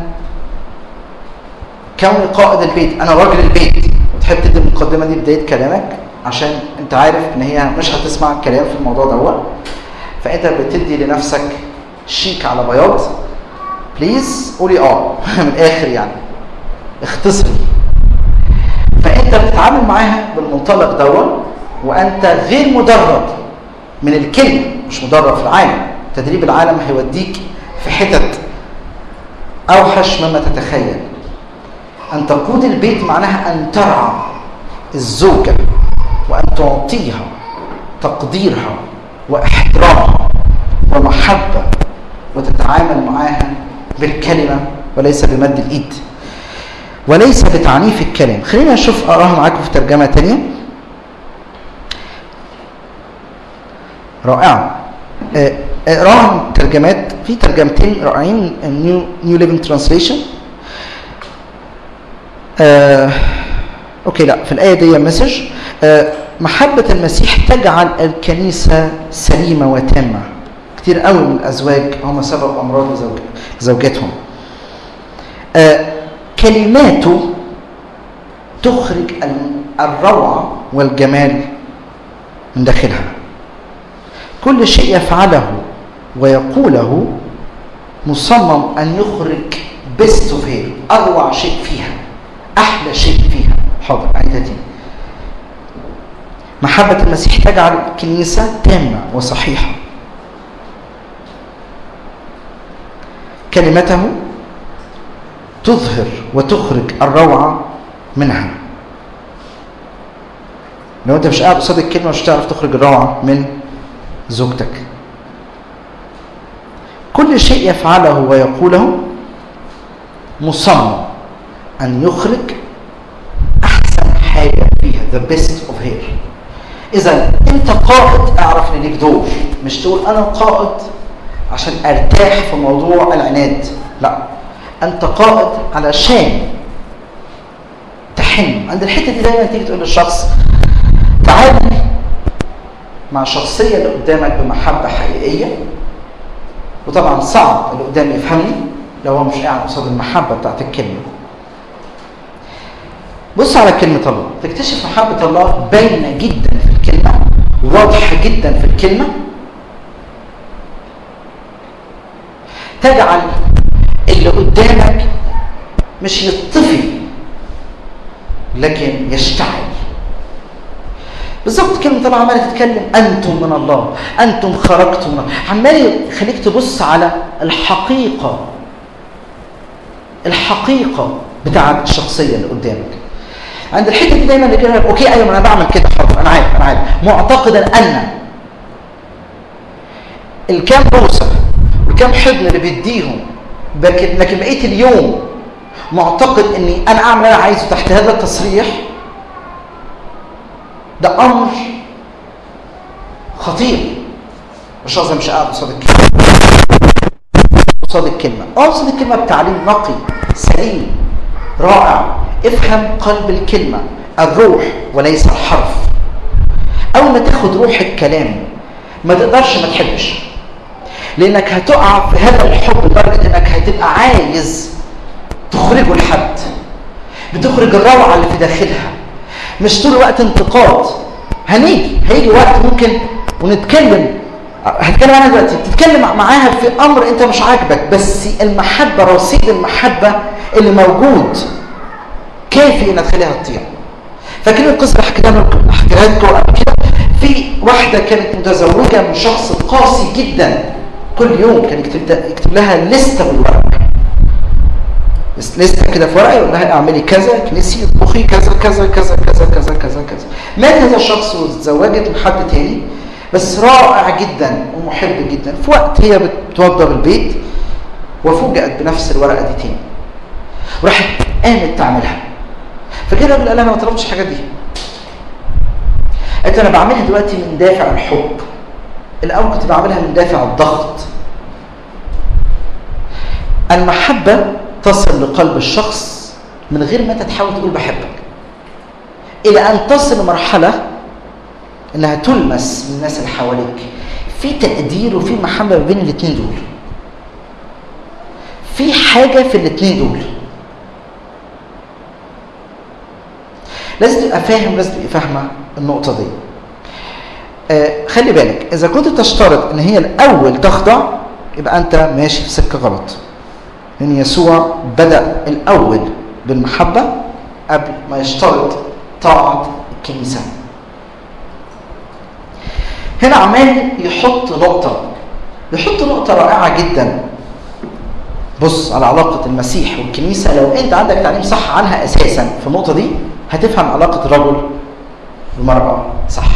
كوني قائد البيت، أنا راجل البيت، وتحب تدي المقدمة دي بداية كلامك عشان أنت عارف أن هي مش هتسمع الكلام في الموضوع دوت، فأنت بتدي لنفسك شيك على بياض، بليز قولي من الآخر يعني اختصري. فأنت بتتعامل معاها بالمنطلق دوت وأنت غير مدرب من الكلمة، مش مدرب في العالم. تدريب العالم هيوديك في حتت أوحش مما تتخيل. أن تقود البيت معناها أن ترعى الزوجة وأن تعطيها تقديرها واحترامها ومحبة، وتتعامل معاها بالكلمة وليس بمد الإيد وليس بتعنيف الكلام. خلينا نشوف أقراها معاكم في ترجمة تانية رائعة. اقراها ترجمات، في ترجمتين رائعين، نيو ليفنج ترانسليشن. اوكي، لا، في الآية دي مسج محبة المسيح تجعل الكنيسة سليمة وتامة. كتير قوي من الأزواج هم سبب أمراض زوجاتهم. كلماته تخرج الروعة والجمال من داخلها. كل شيء يفعله ويقوله مصمم أن يخرج best of her، أروع شيء فيها، أحلى شيء فيها. حاضر، عيدتي. محبة المسيح تجعل الكنيسة تامة وصحيحة. كلمته تظهر وتخرج الروعة منها. لو أنت مش قاعد قصاد الكلمة مش هتعرف تخرج الروعة من زوجتك. كل شيء يفعله ويقوله مصمم أن يخرج أحسن حاجة فيها، the best of her. إذا أنت قائد، أعرف إن ليك دور، مش تقول أنا قائد عشان أرتاح في موضوع العناد، لا، أنت قائد علشان تحن. عند الحتة دي دايما تيجي تقول للشخص تعامل مع الشخصية اللي قدامك بمحبة حقيقية. وطبعا صعب اللي قدامي يفهمني لو هو مش قاعد قصاد المحبة بتاعت الكلمة. بص على كلمة الله، تكتشف محبة الله باينة جدا في الكلمة، واضحة جدا في الكلمة. تجعل اللي قدامك مش يطفي لكن يشتعل. بالظبط كلمة الله عمالة تتكلم أنتم من الله، أنتم خرجتم من الله، عمال يخليك تبص على الحقيقة بتاعت الشخصية اللي قدامك. عند الحتة دي دايما يقول لك أوكي أيوة أنا بعمل كده، حاضر، أنا عارف، معتقدا أن الكام بوسة والكام حضن اللي بيديهم، لكن بقيت اليوم معتقد أني أنا أعمل أنا عايزه تحت هذا التصريح. ده أمر خطير. مش قصدي مش قاعد قصاد الكلمه، قصاد الكلمه، قصاد الكلمه بتعليم نقي سليم رائع. افهم قلب الكلمه، الروح وليس الحرف. اول ما تاخد روح الكلام ما تقدرش ما تحبش، لانك هتقع في هذا الحب لدرجه انك هتبقى عايز تخرجه لحد، بتخرج الروعه اللي في داخلها، مش طول الوقت انتقاد. هيجي وقت ممكن ونتكلم، هتكلم عنها دلوقتي، تتكلم معاها في امر انت مش عاجبك، بس المحبه، رصيد المحبه اللي موجود كافي انك تخليها تطير. فاكرين القصه اللي حكيتها لكم قبل كده؟ في واحده كانت متزوجه من شخص قاسي جدا، كل يوم كان يكتب لها لسته بالورق، لسته كده في ورقه، يقول لها اعملي كذا، كنسي، اطبخي كذا كذا كذا كذا كذا كذا كذا. مات هذا الشخص وتزوجت من حد تاني، بس رائع جدا ومحب جدا. في وقت هي بتوضب البيت وفوجئت بنفس الورقه دي تاني، وراحت قامت تعملها. فكده الراجل قال لها انا ما طلبتش الحاجات دي، قالت انا بعملها دلوقتي من دافع الحب، الاول كنت بعملها من دافع الضغط. المحبه تصل لقلب الشخص من غير ما انت تحاول تقول بحبك، الى ان تصل لمرحله انها تلمس من الناس اللي حواليك. في تقدير وفي محبه بين الاثنين دول، في حاجه في الاثنين دول. لازم تبقى فاهم، لازم تبقى فاهمه النقطه دي. خلي بالك، اذا كنت تشترط ان هي الاول تخضع يبقى انت ماشي في سكه غلط، لان يسوع بدا الاول بالمحبه قبل ما يشترط طاعه الكنيسه. هنا عمال يحط نقطه رائعه جدا. بص على علاقه المسيح والكنيسه، لو انت عندك تعليم صح عنها اساسا في النقطه دي هتفهم علاقه الرجل والمراه صح.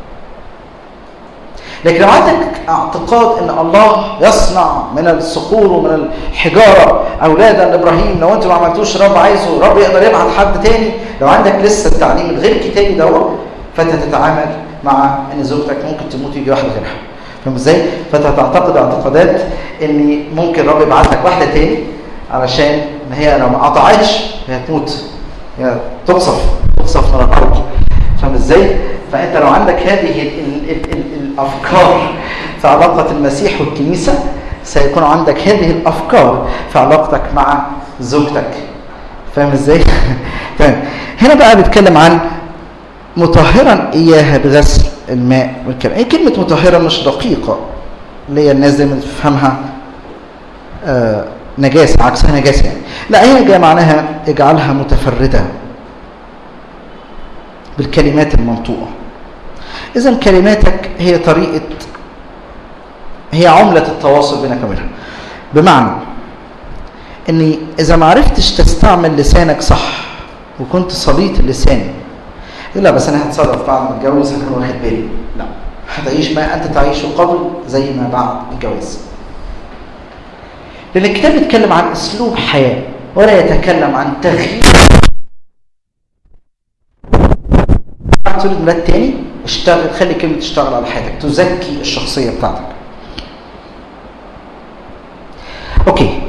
لكن لو عندك اعتقاد ان الله يصنع من الصخور ومن الحجاره اولادا لابراهيم، لو انت ما عملتوش رب عايزه، رب يقدر يبعت حد تاني، لو عندك لسه التعليم الغير كتابي دوت، فانت تتعامل مع ان زوجتك ممكن تموت ويجي واحده غيرها. فاهم ازاي؟ فانت هتعتقد اعتقادات ان ممكن رب يبعت لك واحده تاني علشان ان هي لو ما قطعتش هي تموت، هي تقصف من الارض. فاهم ازاي؟ فانت لو عندك هذه الافكار في علاقه المسيح والكنيسه، سيكون عندك هذه الافكار في علاقتك مع زوجتك. فاهم ازاي؟ تمام. هنا بقى بيتكلم عن مطهرا اياها بغسل الماء والكلام. ايه كلمه مطهرا؟ مش دقيقه اللي هي الناس دايما تفهمها نجاسه، عكسها نجاسه يعني. لا، هي جايه معناها اجعلها متفرده بالكلمات المنطوقه. اذا كلماتك هي هي عمله التواصل بينك وبينها. بمعنى اني اذا ما عرفتش تستعمل لسانك صح وكنت صليت اللسان، لا بس انا هتصرف بعد ما اتجوز هكون واخد بالي، لا، هتعيش ما انت تعيشه قبل زي ما بعد الجواز. لان الكتاب بيتكلم عن اسلوب حياه ولا يتكلم عن تغيير. تولد ميلاد تاني، اشتغل، خلي كلمه تشتغل على حياتك، تزكي الشخصيه بتاعتك. اوكي،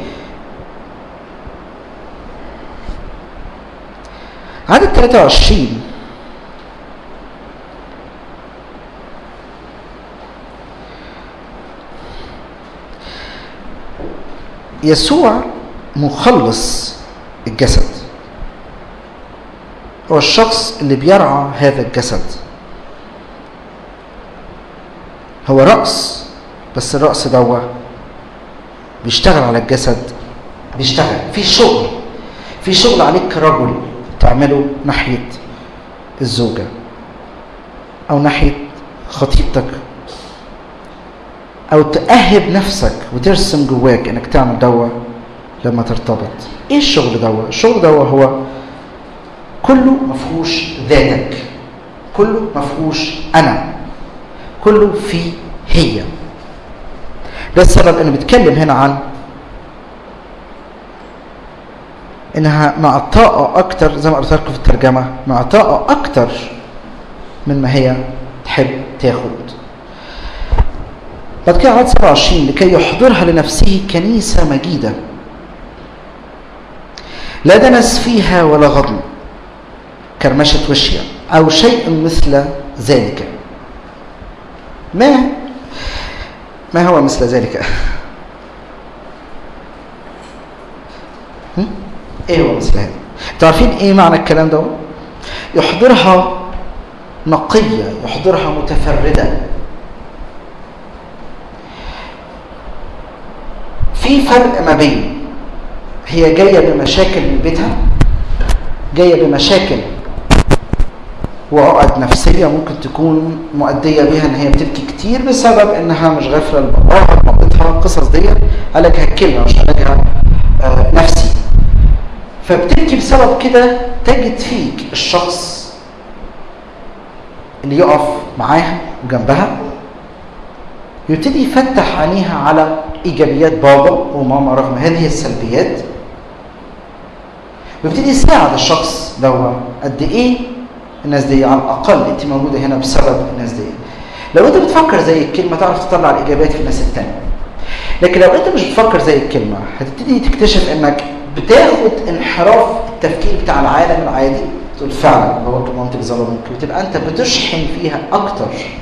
عدد 23 يسوع مخلص الجسد، هو الشخص اللي بيرعى هذا الجسد، هو رأس، بس الرأس ده بيشتغل على الجسد، بيشتغل في شغل عليك كرجل تعمله ناحية الزوجة أو ناحية خطيبتك، أو تأهب نفسك وترسم جواك إنك تعمل دوا لما ترتبط. إيه الشغل دوا؟ الشغل دوا هو كله مفهوش ذاتك، كله مفهوش أنا، كله في هي. ده السبب إنه بيتكلم هنا عن إنها معطاءة أكتر، زي ما قلت لكم في الترجمة، معطاءة أكتر من ما هي تحب تاخد. بعد كده عدد 27 لكي يحضرها لنفسه كنيسة مجيدة لا دنس فيها ولا غضن كرمشة وشيا أو شيء مثل ذلك. ما هو مثل ذلك؟ ايه هو مثل هذا؟ تعرفين ايه معنى الكلام ده؟ يحضرها نقية، يحضرها متفردة. في فرق ما بين هي جاية بمشاكل من بيتها، جاية بمشاكل وعقد نفسية ممكن تكون مؤدية بها ان هي بتبكي كتير بسبب انها مش غافلة لباباها مامتها، القصص دي علاجها كلمة مش علاجها نفسي. فبتبكي بسبب كده، تجد فيك الشخص اللي يقف معاها وجنبها يبتدي يفتح عينيها على ايجابيات بابا وماما رغم هذه السلبيات، ويبتدي يساعد الشخص ده. قد ايه الناس دي على الاقل انت موجوده هنا بسبب الناس دي. لو انت بتفكر زي الكلمه تعرف تطلع الايجابيات في الناس التانيه، لكن لو انت مش بتفكر زي الكلمه هتبتدي تكتشف انك بتاخد انحراف التفكير بتاع العالم العادي، تقول فعلا باباك ومامتك ظلموك، وتبقى انت بتشحن فيها اكتر.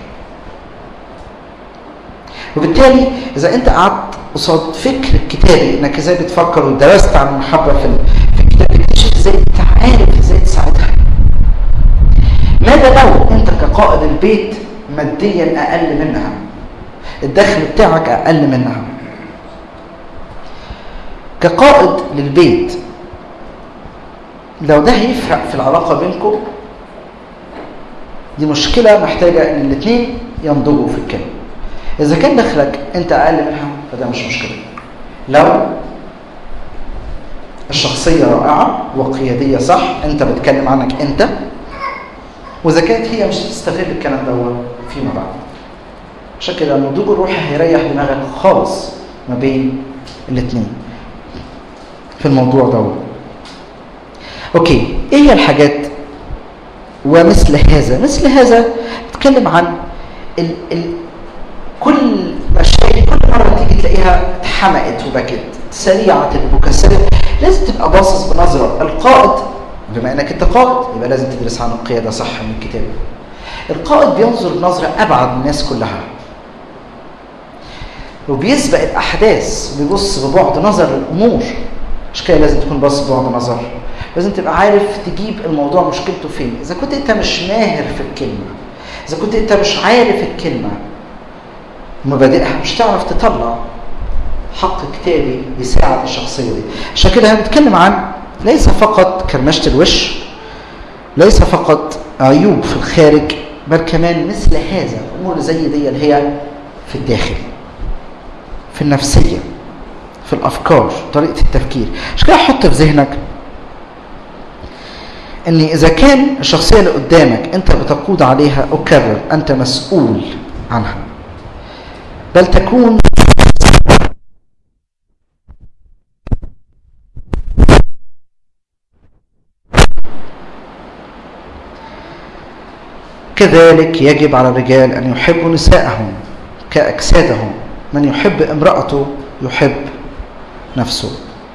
وبالتالي اذا انت قعدت قصاد فكر كتابي انك ازاي بتفكر ودرست عن المحبه في الكتاب، تكتشف ازاي انت عارف ازاي تساعدها. ماذا لو انت كقائد البيت ماديا اقل منها، الدخل بتاعك اقل منها؟ كقائد للبيت لو ده هيفرق في العلاقه بينكم، دي مشكله محتاجه ان الاثنين ينضجوا في الكلام. اذا كان دخلك انت اقل منها فده مش مشكله. لو الشخصيه رائعه وقياديه صح، انت بتكلم عنك انت، واذا كانت هي مش هتستغل الكلام ده فيما بعد. عشان كده النضوج الروحي هيريح دماغك خالص ما بين الاثنين في الموضوع ده. اوكي، ايه هي الحاجات؟ ومثل هذا بتكلم عن كل مشاكل، كل مره تيجي تلاقيها اتحمقت وبكت، سريعه البكاء، لازم تبقى باصص بنظره. القائد بما انك انت قائد يبقى لازم تدرس عن القياده صح من الكتاب. القائد بينظر بنظره ابعد من الناس كلها، وبيسبق الاحداث، بيبص ببعد نظر للامور. مش كده لازم تكون باصص ببعد نظر، لازم تبقى عارف تجيب الموضوع مشكلته فين. اذا كنت انت مش ماهر في الكلمه، اذا كنت انت مش عارف الكلمه مبادئها، مش تعرف تطلع حق كتابي يساعد الشخصيه دي. عشان كده هنتكلم عن ليس فقط كرمشة الوش، ليس فقط عيوب في الخارج، بل كمان مثل هذا الامور زي دي اللي هي في الداخل، في النفسيه، في الافكار، طريقه التفكير. عشان كده حط في ذهنك ان اذا كان الشخصيه اللي قدامك انت بتقود عليها، اكرر انت مسؤول عنها، بل تكون كذلك يجب على الرجال أن يحبوا نساءهم كأجسادهم. من يحب امرأته يحب نفسه.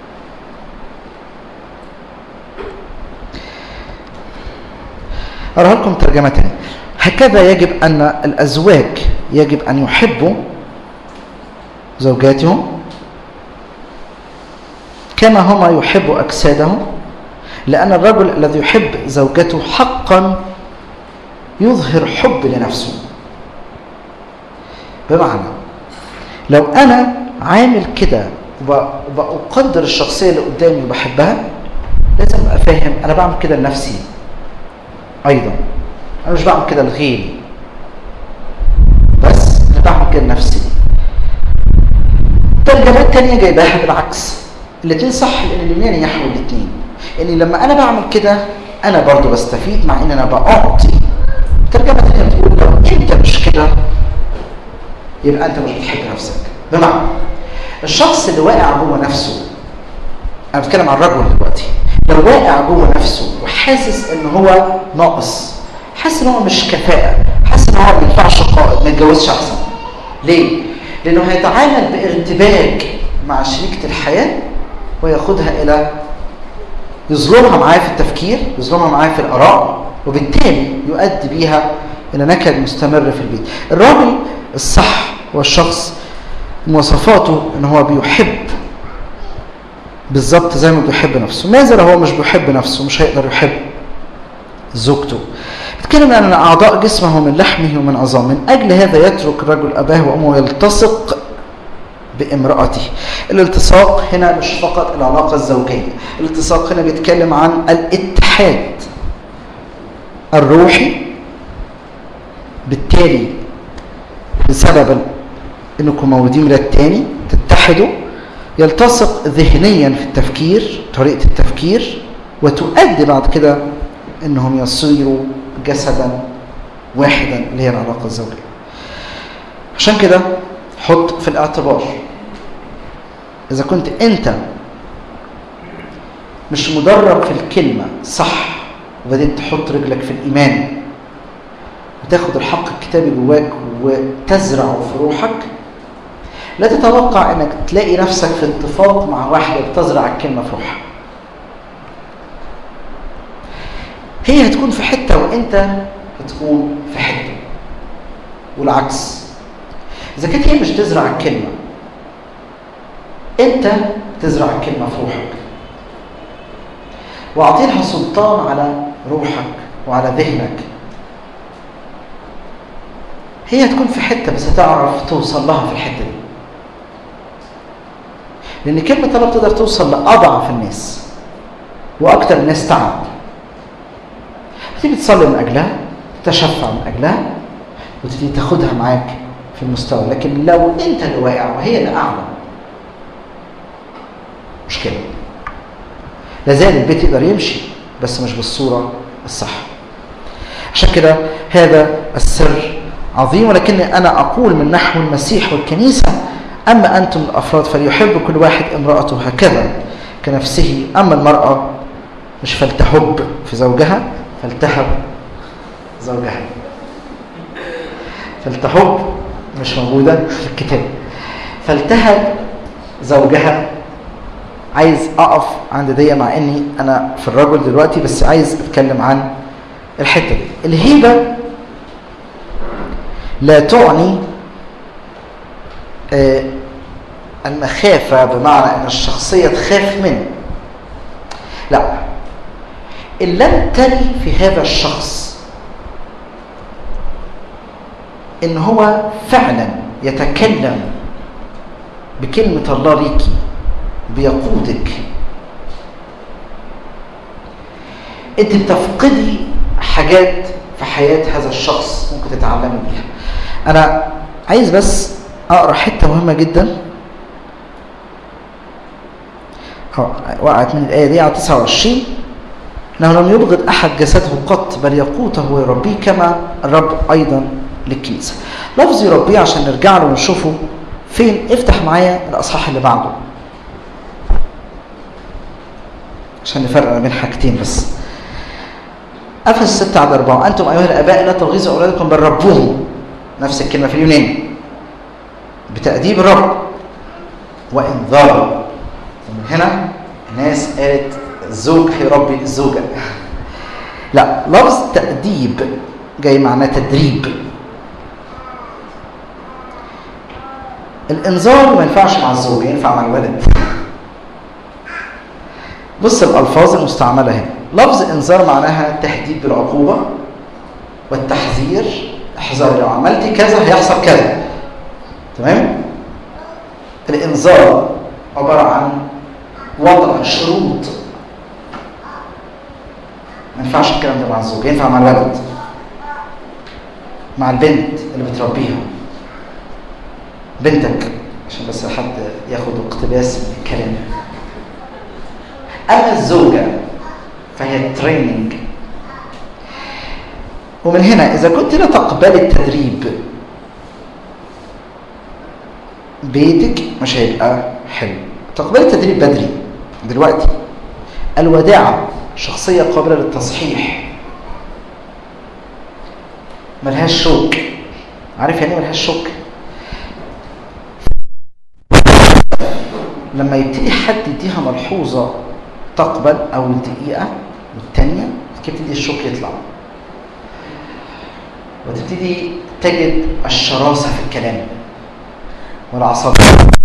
أرى لكم ترجمة تانية. هكذا يجب أن الأزواج يجب أن يحبوا زوجاتهم كما هما يحبوا أجسادهم، لأن الرجل الذي يحب زوجته حقا يظهر حب لنفسه. بمعنى لو أنا عامل كده وبقدر الشخصية اللي قدامي وبحبها، لازم أبقى فاهم أنا بعمل كده لنفسي أيضا، أنا مش بعمل كده لغيري بس، أنا بعمل كده لنفسي. ترجمات تانية جايباها بالعكس، الاتنين صح، لأن اليمين يحوي الاتنين. إني لما أنا بعمل كده أنا برضو بستفيد، مع إن أنا بأعطي. ترجمة تانية بتقول لو أنت مش كده يبقى أنت مش بتحب نفسك. بمعنى الشخص اللي واقع جوه نفسه، أنا بتكلم عن الرجل دلوقتي، لو واقع جوه نفسه وحاسس إن هو ناقص، حاسس إن هو مش كفاءة، حاسس إن هو ما ينفعش قائد، ما يتجوزش أحسن. ليه؟ لأنه هيتعامل بارتباك مع شريكة الحياة وياخدها إلى يظلمها معاه في التفكير، يظلمها معاه في الآراء، وبالتالي يؤدي بيها إلى نكد مستمر في البيت. الراجل الصح هو الشخص مواصفاته إن هو بيحب بالظبط زي ما بيحب نفسه. ماذا لو هو مش بيحب نفسه؟ مش هيقدر يحب زوجته. بتكلم عن أعضاء جسمه من لحمه ومن عظامه. من أجل هذا يترك الرجل أباه وأمه ويلتصق بامرأته. الالتصاق هنا مش فقط العلاقة الزوجية، الالتصاق هنا بيتكلم عن الاتحاد الروحي. بالتالي بسبب انكم مولودين من التاني تتحدوا، يلتصق ذهنيا في التفكير، طريقة التفكير، وتؤدي بعد كده انهم يصيروا جسدا واحدا اللي هي العلاقة الزوجية. عشان كده حط في الاعتبار إذا كنت أنت مش مدرب في الكلمة صح وبدأت تحط رجلك في الإيمان وتاخد الحق الكتابي جواك وتزرعه في روحك، لا تتوقع أنك تلاقي نفسك في اتفاق مع واحدة بتزرع الكلمة في روحها. هي هتكون في حتة وأنت هتكون في حتة، والعكس. إذا كانت هي مش تزرع الكلمة، أنت تزرع الكلمة في روحك وأعطيها سلطان على روحك وعلى ذهنك، هي هتكون في حتة بس هتعرف توصل لها في الحتة دي. لأن كلمة الله بتقدر توصل لأضعف الناس وأكتر الناس تعب. تيجي تصلي من أجلها، تشفع من أجلها، وتبتدي تاخدها معاك في المستوى. لكن لو أنت اللي واقع وهي اللي أعلى، مشكلة. لازال البيت يقدر يمشي بس مش بالصورة الصح. عشان كده هذا السر عظيم. ولكن أنا أقول من نحو المسيح والكنيسة: أما أنتم الأفراد فليحب كل واحد امرأته هكذا كنفسه. أما المرأة مش فلتحب في زوجها، فلتهب زوجها. فلتحب مش موجودة في الكتاب، فلتهب زوجها. عايز أقف عند دي مع أني أنا في الرجل دلوقتي، بس عايز أتكلم عن الحتة دي. الهيبة لا تعني المخافة بمعنى أن الشخصية تخاف منه، لا. إن لم تري في هذا الشخص إن هو فعلا يتكلم بكلمة الله ليكي، بيقودك، أنت بتفقدي حاجات في حياة هذا الشخص ممكن تتعلمي بيها. أنا عايز بس أقرأ حتة مهمة جدا وقعت من الآية دي على 29: إنه لم يبغض أحد جسده قط، بل يقوته ويربيه كما الرب أيضا للكنيسة. لفظ يربيه عشان نرجع له ونشوفه فين. افتح معايا الأصحاح اللي بعده عشان نفرق بين حاجتين بس. أفسس 6:4: أنتم أيها الآباء لا تغيظوا أولادكم بل ربوهم. نفس الكلمة في اليوناني، بتأديب الرب وإنذار. ومن هنا الناس قالت الزوج هيربي الزوجة. لا، لفظ تأديب جاي معناه تدريب. الإنذار ما ينفعش مع الزوج، ينفع مع الولد. بص الألفاظ المستعملة هنا. لفظ إنذار معناها تهديد بالعقوبة والتحذير. احذر، لو عملتي كذا هيحصل كذا. تمام؟ الإنذار عبارة عن وضع شروط. ما ينفعش الكلام ده مع الزوج، ينفع مع الولد، مع البنت اللي بتربيها، بنتك، عشان بس حد ياخد اقتباس من الكلام. أما الزوجة فهي تريننج. ومن هنا إذا كنت لا تقبلي التدريب، بيتك مش هيبقى حلو. تقبلي التدريب بدري دلوقتي. الوداعة شخصية قابلة للتصحيح، ملهاش شوك. عارف يعني ملهاش شوك؟ لما يبتدي حد يديها ملحوظة تقبل أول دقيقة والتانية تبتدي الشوك يطلع، وتبتدي تجد الشراسة في الكلام والعصبية.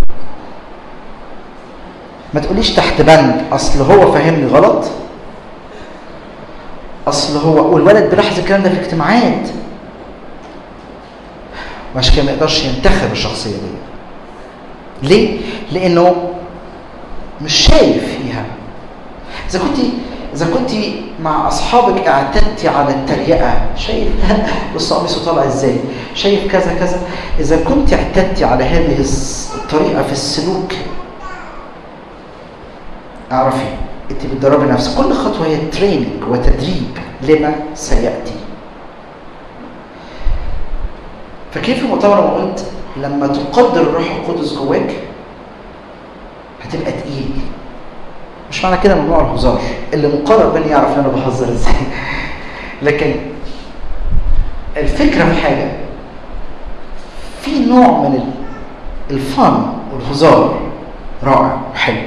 ما تقوليش تحت بند أصل هو فهمني غلط، أصل هو، والولد بيلاحظ الكلام ده في الاجتماعات، وعشان كده ما يقدرش ينتخب الشخصية دي. ليه؟ لأنه مش شايف فيها. إذا كنت مع أصحابك اعتدتي على التريقة، شايف بص قميصه طالع إزاي، شايف كذا كذا، إذا كنت اعتدتي على هذه الطريقة في السلوك، اعرفي أنت بتدربي نفسك. كل خطوة هي تريننج وتدريب لما سيأتي. فكيف المؤتمر ما قلت لما تقدر الروح القدس جواك هتبقى تقيل. مش معنى كده ممنوع الهزار، اللي مقرر بني يعرف ان انا بهزر ازاي. لكن الفكره في حاجه، في نوع من الفن والهزار رائع وحلو،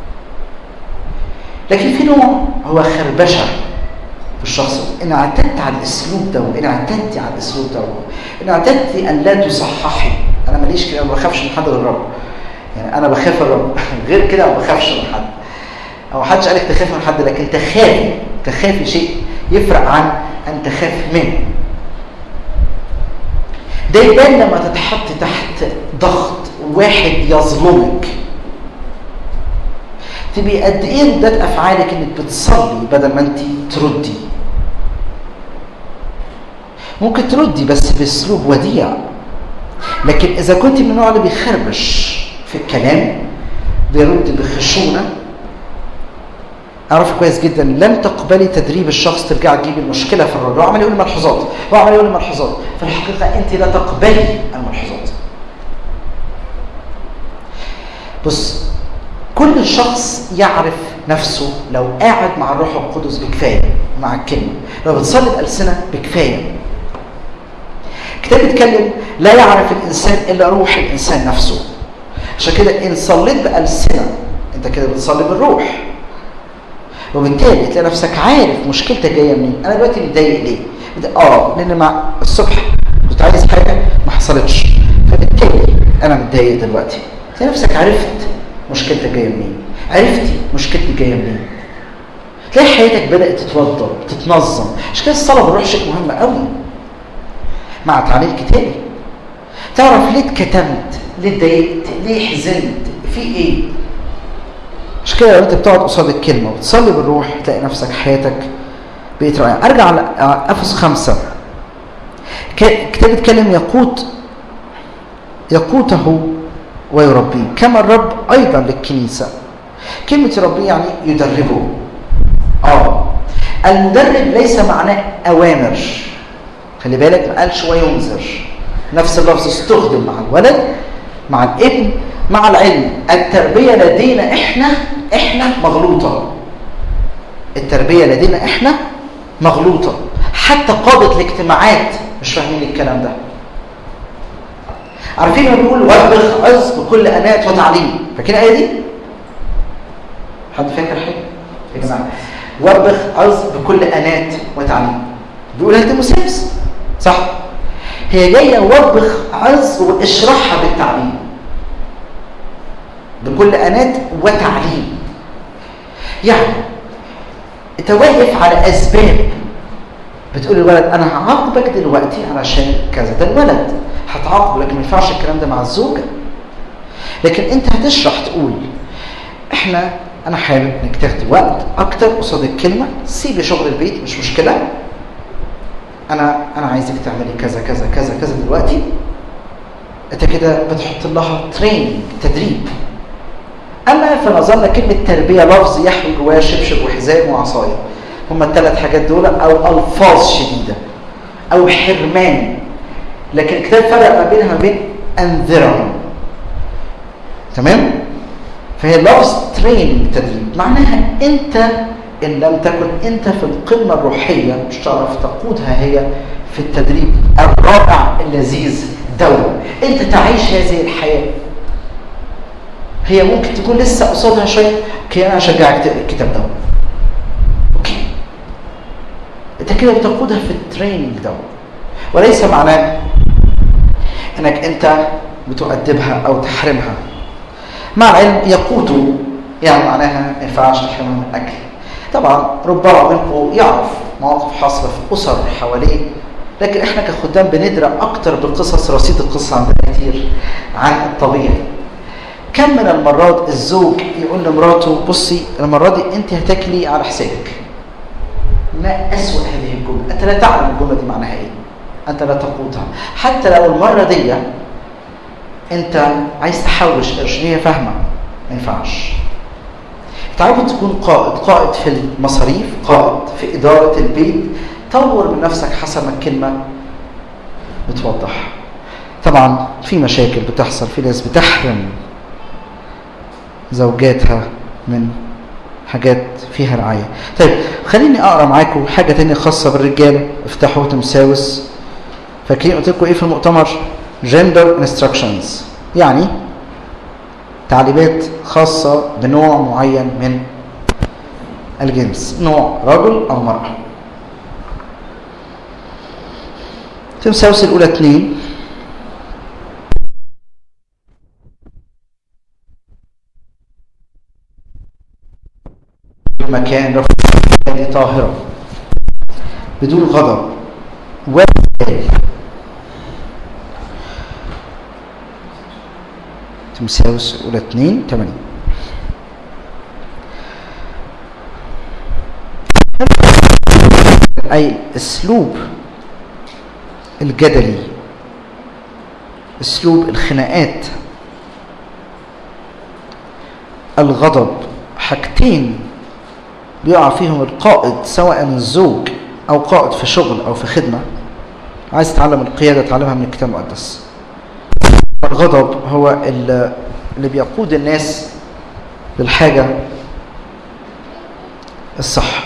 لكن في نوع هو خربشه في الشخص. ان اعتدت على الاسلوب ده، وان اعتدتي على الاسلوب ده، ان اعتدتي ان لا تصححي. انا ماليش كده، ما بخافش من حد غير الرب. يعني انا بخاف الرب، غير كده ما بخافش من حد. او حدش قالك تخاف من حد، لكن تخافي شيء يفرق عن ان تخاف منه. ده يبان لما تتحط تحت ضغط واحد يظلمك، تبقي قد ايه ردات افعالك انك بتصلي بدل ما انت تردي. ممكن تردي بس باسلوب وديع، لكن اذا كنت من النوع اللي بيخربش في الكلام، بيرد بخشونه، اعرف كويس جدا لن تقبلي تدريب الشخص ترجع تجيب المشكله في الرد. وعمل يقول ملحوظات وعمل يقول ملحوظات، في الحقيقه انت لا تقبلي الملحوظات. بص، كل شخص يعرف نفسه لو قاعد مع الروح القدس بكفايه، مع الكلمه، لو بتصلي بألسنة بكفايه. الكتاب بيتكلم لا يعرف الانسان الا روح الانسان نفسه. عشان كده ان صليت بألسنة انت كده بتصلي بالروح، وبالتالي تلاقي نفسك عارف مشكلتك جايه منين. انا دلوقتي متضايق ليه؟ لان مع الصبح كنت عايز حاجه ما حصلتش، فبالتالي انا متضايق دلوقتي. تلاقي نفسك عرفت مشكلتك جايه منين، عرفتي مشكلتي جايه منين. تلاقي حياتك بدات تتوضب تتنظم. عشان كده الصلاه بالروح شيء مهم قوي مع تعليم كتابي. تعرف ليه اتكتمت، ليه اتضايقت، ليه حزنت، في ايه. مش كده لو انت بتقعد قصاد الكلمه وتصلي بالروح تلاقي نفسك حياتك بقت رائعه. ارجع على افسس 5. الكتاب بيتكلم يقوته ويربيه كما الرب ايضا للكنيسه. كلمه يربيه يعني يدربه. المدرب ليس معناه اوامر، خلي بالك، ما قالش وينذر. نفس اللفظ استخدم مع الولد، مع الابن، مع العلم. التربية لدينا احنا مغلوطة. التربية لدينا احنا مغلوطة. حتى قادة الاجتماعات مش فاهمين الكلام ده. عارفين لما بيقول وبخ عظ بكل أنات وتعليم، فاكرين الآية دي؟ حد فاكر حاجة؟ يا جماعة، وبخ عظ بكل أنات وتعليم، بيقولها تيموثاوس، صح؟ هي جاية وبخ عظ واشرحها بالتعليم، بكل أنات وتعليم. يعني انت واقف على أسباب، بتقول للولد أنا هعاقبك دلوقتي علشان كذا. ده الولد هتعاقبه، لكن ما ينفعش الكلام ده مع الزوجة. لكن انت هتشرح تقول أنا حابب إنك تاخدي وقت أكتر قصاد الكلمة، سيبي شغل البيت مش مشكلة، أنا عايزك تعملي كذا كذا كذا كذا دلوقتي. انت كده بتحط لها تدريب. اما فنظرنا كلمه تربيه لفظ يحوي جواه شبشب وحزام وعصايه، هما الثلاث حاجات دول، او الفاظ شديده او حرمان. لكن الكتاب فرق ما بينها وبين انذرهم. تمام؟ فهي لفظ تدريب، معناها انت ان لم تكن انت في القمه الروحيه مش هتعرف تقودها هي في التدريب الرائع اللذيذ دوت. انت تعيش هذه الحياه. هي ممكن تكون لسه قصادها شويه. اوكي انا اشجعك تقرا الكتاب ده. اوكي انت كده بتقودها في التريننج ده، وليس معناه انك انت بتؤدبها او تحرمها. مع العلم يقودوا يعني معناها ما ينفعش تحرمها من الاكل. طبعا ربما منكم يعرف مواقف حاصله في اسر حواليه، لكن احنا كخدام بندرى اكتر بالقصص. رصيد القصه عندنا كتير عن الطبيعي. كم من المرات الزوج يقول لمراته بصي المره دي انت هتاكلي على حسابك. ما اسوأ هذه الجمله، انت لا تعلم الجمله دي معناها ايه، انت لا تقودها. حتى لو المره دي انت عايز تحوش قرش هي فاهمه، ما ينفعش. انت عايز تكون قائد في المصاريف، قائد في اداره البيت، طور من نفسك حسب ما الكلمه بتوضح. طبعا في مشاكل بتحصل، في ناس بتحرم زوجاتها من حاجات فيها رعايه. طيب خليني اقرا معاكم حاجه تانية خاصه بالرجاله. افتحوا تمساوس. فاكرين قلت لكم ايه في المؤتمر؟ gender instructions، يعني تعليمات خاصه بنوع معين من الجنس، نوع رجل او مراه. تمساوس الاولى 2 مكان رفع طاهرة بدون غضب ولا تمساوس الأولى 2:8. أي أسلوب الجدلي، أسلوب الخناقات، الغضب، حاجتين بيقع فيهم القائد سواء الزوج أو قائد في شغل أو في خدمة. عايز تتعلم القيادة تعلمها من الكتاب المقدس. الغضب هو اللي بيقود الناس للحاجة الصح.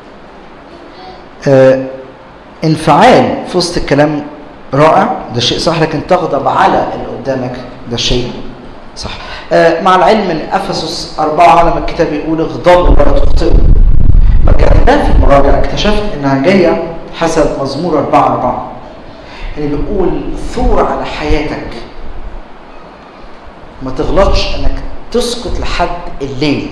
انفعال في وسط الكلام رائع، ده شيء صح، لكن تغضب على اللي قدامك ده شيء صح. مع العلم ان افسس 4 لما الكتاب يقول اغضبوا ولا تخطئوا، ما كتبناه في المراجع اكتشفت انها جايه حسب مزمور 4:4 اللي بيقول ثور على حياتك، ما تغلطش انك تسكت لحد الليل.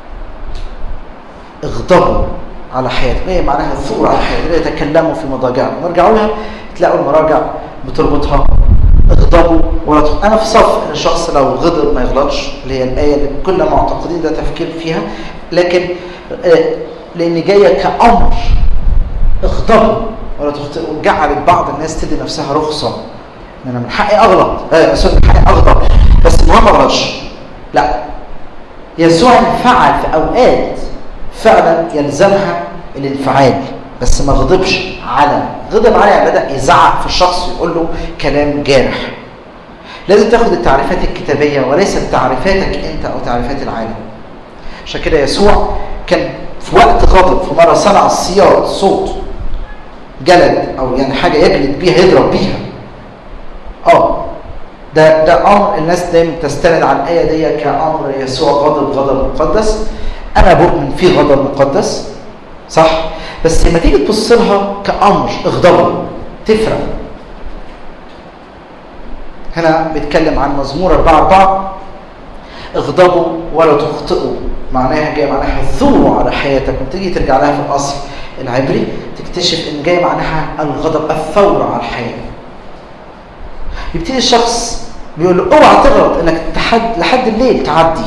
اغضبوا على حياتك، ايه معناها ثور على حياتك؟ يتكلموا في مضاجعهم. ارجعوا لها تلاقوا المراجع بتربطها اغضبوا ولا تخطئوا. انا في صف ان الشخص لو غضب ما يغلطش، اللي هي الايه اللي كلنا معتقدين ده تفكير فيها، لكن لان جايه كامر اغضبوا ولا تخطئوا، جعلت بعض الناس تدي نفسها رخصه ان انا من حقي اغلط، من حقي اغضب بس المهم ما اغلطش. لا، يسوع انفعل في اوقات فعلا يلزمها الانفعال، بس ما غضبش غضب على بدا يزعق في الشخص ويقول له كلام جارح. لازم تاخد التعريفات الكتابيه وليست تعريفاتك انت او تعريفات العالم. عشان كده يسوع كان في وقت غضب، في مره صنع الصياد صوت جلد او يعني حاجه يجلد بيها يضرب بيها. ده امر الناس دايما تستند على الايه دي كامر يسوع غضب مقدس. انا بؤمن في غضب مقدس صح، بس لما تيجي تبص لها كامر اغضبوا تفرق. هنا بيتكلم عن مزمور 4:4 اغضبوا ولا تخطئوا، معناها ثوروا على حياتك. لما تيجي ترجع لها في الاصل العبري تكتشف ان جاي معناها الغضب، الثوره على الحياه. يبتدي الشخص بيقول له اوعى تغلط انك لحد الليل تعدي.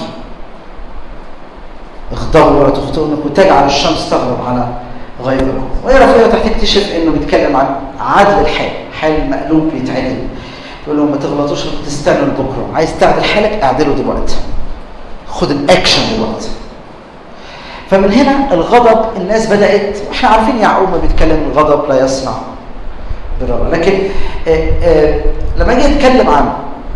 اغضبوا ولا تخطئوا انكم تجعل الشمس تغرب على غيظكم. ويرى فيها تحت تكتشف انه بيتكلم عن عدل الحال، حال المقلوب بيتعدل. يقول لهم ما تغلطوش، تستنوا لبكره، عايز تعدل حالك اعدله دلوقتي، خد الاكشن دلوقتي. فمن هنا الغضب الناس بدات، احنا عارفين يعقوب ما بيتكلم الغضب لا يصنع برا، لكن لما يجي يتكلم عنه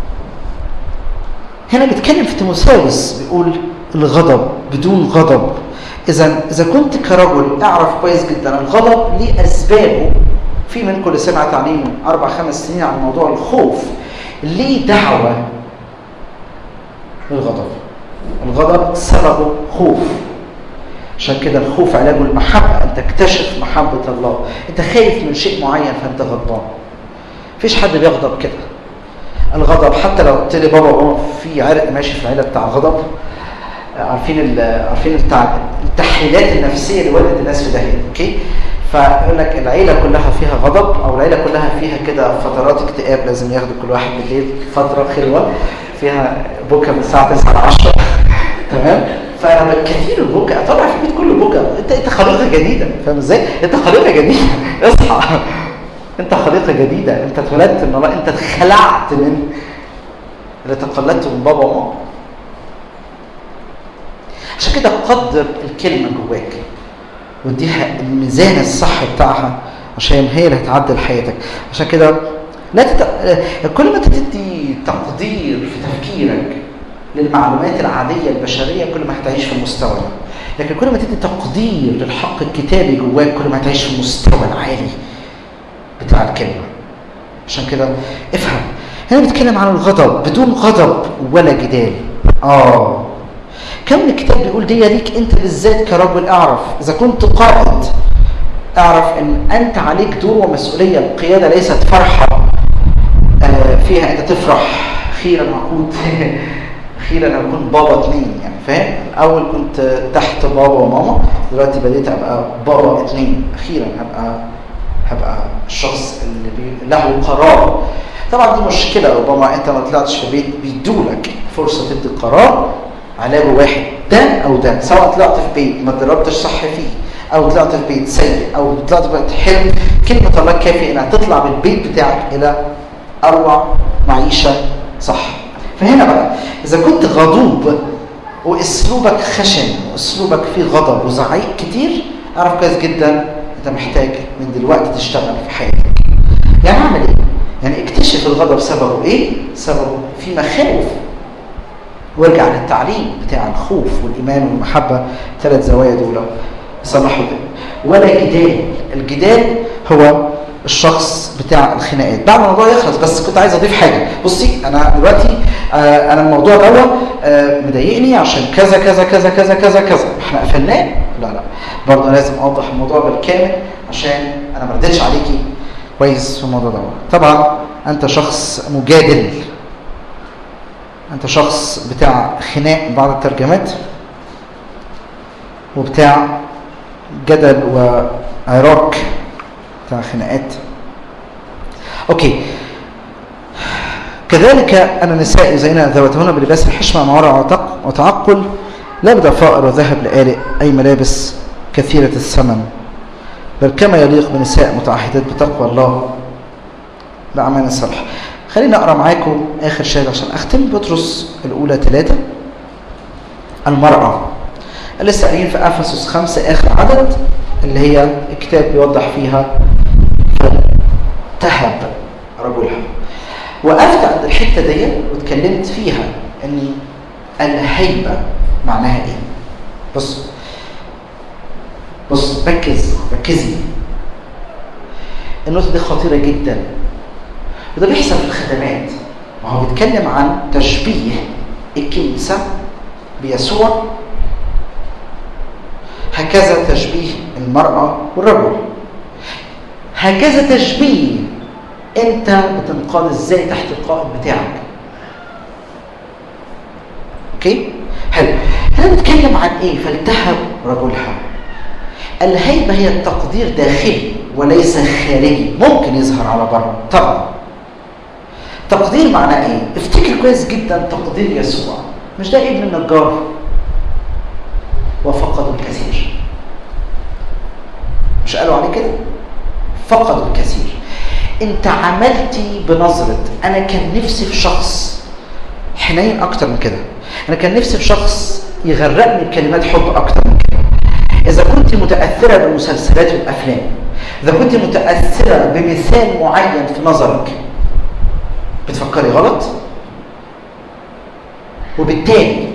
هنا بيتكلم في تيموثاوس بيقول الغضب بدون غضب. اذا كنت كرجل اعرف كويس جدا الغضب ليه اسبابه. في منكم اللي سمع تعليم 4-5 سنين عن موضوع الخوف، ليه دعوه للغضب. الغضب سببه خوف. عشان كده الخوف علاجه المحبة، أن تكتشف محبة الله. أنت خايف من شيء معين فأنت غضبان. مفيش حد بيغضب كده. الغضب حتى لو قلت لي بابا في عرق ماشي في العيلة بتاع غضب، عارفين التحليلات النفسية اللي ولدت الناس في داهية. اوكي، فيقول لك العيلة كلها فيها غضب، أو العيلة كلها فيها كده فترات اكتئاب، لازم ياخدوا كل واحد بالليل فترة خلوة فيها بكى من الساعة 9 ل 10. تمام؟ فانا كثير البكاء طبعا في البيت كله بكاء. انت خليقه جديده، فاهم ازاي؟ انت خليقه جديده، اصحى. انت خليقه جديده، انت اتولدت من الله، انت اتخلعت من اللي تقلدته من بابا وماما. عشان كده قدر الكلمه جواك واديها الميزان الصح بتاعها، عشان هي اللي هتعدل حياتك. عشان كده كل ما تدي تقدير في تفكيرك للمعلومات العادية البشرية كل ما هتعيش في المستوى ده. لكن كل ما تدي تقدير للحق الكتابي جواك كل ما هتعيش في المستوى العالي بتاع الكلمة. عشان كده افهم، هنا بنتكلم عن الغضب بدون غضب ولا جدال. كم الكتاب بيقول دي ليك انت بالذات كرجل. اعرف اذا كنت قائد، اعرف ان انت عليك دور ومسؤولية. القيادة ليست فرحة فيها انت تفرح اخيرا هكون بابا 2، يعني فاهم؟ الاول كنت تحت بابا وماما، دلوقتي بديت ابقى بابا 2. اخيرا هبقى الشخص اللي له قرار. طبعا دي مشكله، ربما انت ما طلعتش في بيت بيدولك فرصه تدي قرار علاجه واحد، ده او ده. سواء طلعت في بيت ما اتدربتش صح فيه، او طلعت في بيت سيء، او طلعت في بيت حلم، كلمه الله كافيه انها تطلع من البيت بتاعك الى اروع معيشه صح. فهنا بقى إذا كنت غضوب وأسلوبك خشن وأسلوبك فيه غضب وزعيق كتير، أعرف كويس جدا أنت محتاج من دلوقتي تشتغل في حياتك. يعني أعمل إيه؟ يعني اكتشف الغضب سببه إيه؟ سببه في مخاوف، وارجع للتعليم بتاع الخوف والإيمان والمحبة، 3 زوايا دول صلحوا ده. ولا جدال. الجدال هو الشخص بتاع الخناقات. بعد الموضوع يخلص بس كنت عايز اضيف حاجه. بصي انا دلوقتي انا الموضوع ده مضايقني عشان كذا كذا كذا كذا كذا كذا، احنا قفلناه. لا برضه لازم اوضح الموضوع بالكامل عشان انا ما ردتش عليكي كويس في الموضوع ده. طبعا انت شخص مجادل، انت شخص بتاع خناق بعض الترجمات، وبتاع جدل وعراك بتاع خناقات. اوكي، كذلك أن النساء يزين ذواتهن بلباس الحشمة مع ورع وتعقل، لا بضفائر وذهب لآلئ أي ملابس كثيرة الثمن، بل كما يليق بنساء متعهدات بتقوى الله بأعمال الصالحة. خلينا أقرأ معاكم آخر شيء عشان أختم. بطرس الأولى 3. المرأة لسه قايلين في أفسس 5 آخر عدد، اللي هي الكتاب بيوضح فيها تهب رجلها. وقفت عند الحته دي واتكلمت فيها ان الهيبه معناها ايه. بص ركزي. النقطه دي خطيره جدا، وده بيحصل في الخدمات. ما هو بيتكلم عن تشبيه الكنيسه بيسوع، هكذا تشبيه المراه والرجل، هكذا تشبيه انت بتنقاد ازاي تحت القائد بتاعك. اوكي حلو. هنا بنتكلم عن ايه؟ فلتهب رجلها. الهيبه هي التقدير داخلي وليس خارجي، ممكن يظهر على بره طبعا. تقدير معناه ايه؟ افتكر كويس جدا تقدير يسوع. مش ده ابن النجار وفقدوا الكثير؟ مش قالوا عليه كده؟ فقدوا الكثير. انت عملتي بنظرة انا كان نفسي في شخص حنين اكتر من كده، انا كان نفسي في شخص يغرقني بكلمات حب اكتر من كده. اذا كنت متأثرة بالمسلسلات والافلام، اذا كنت متأثرة بمثال معين في نظرك، بتفكري غلط، وبالتالي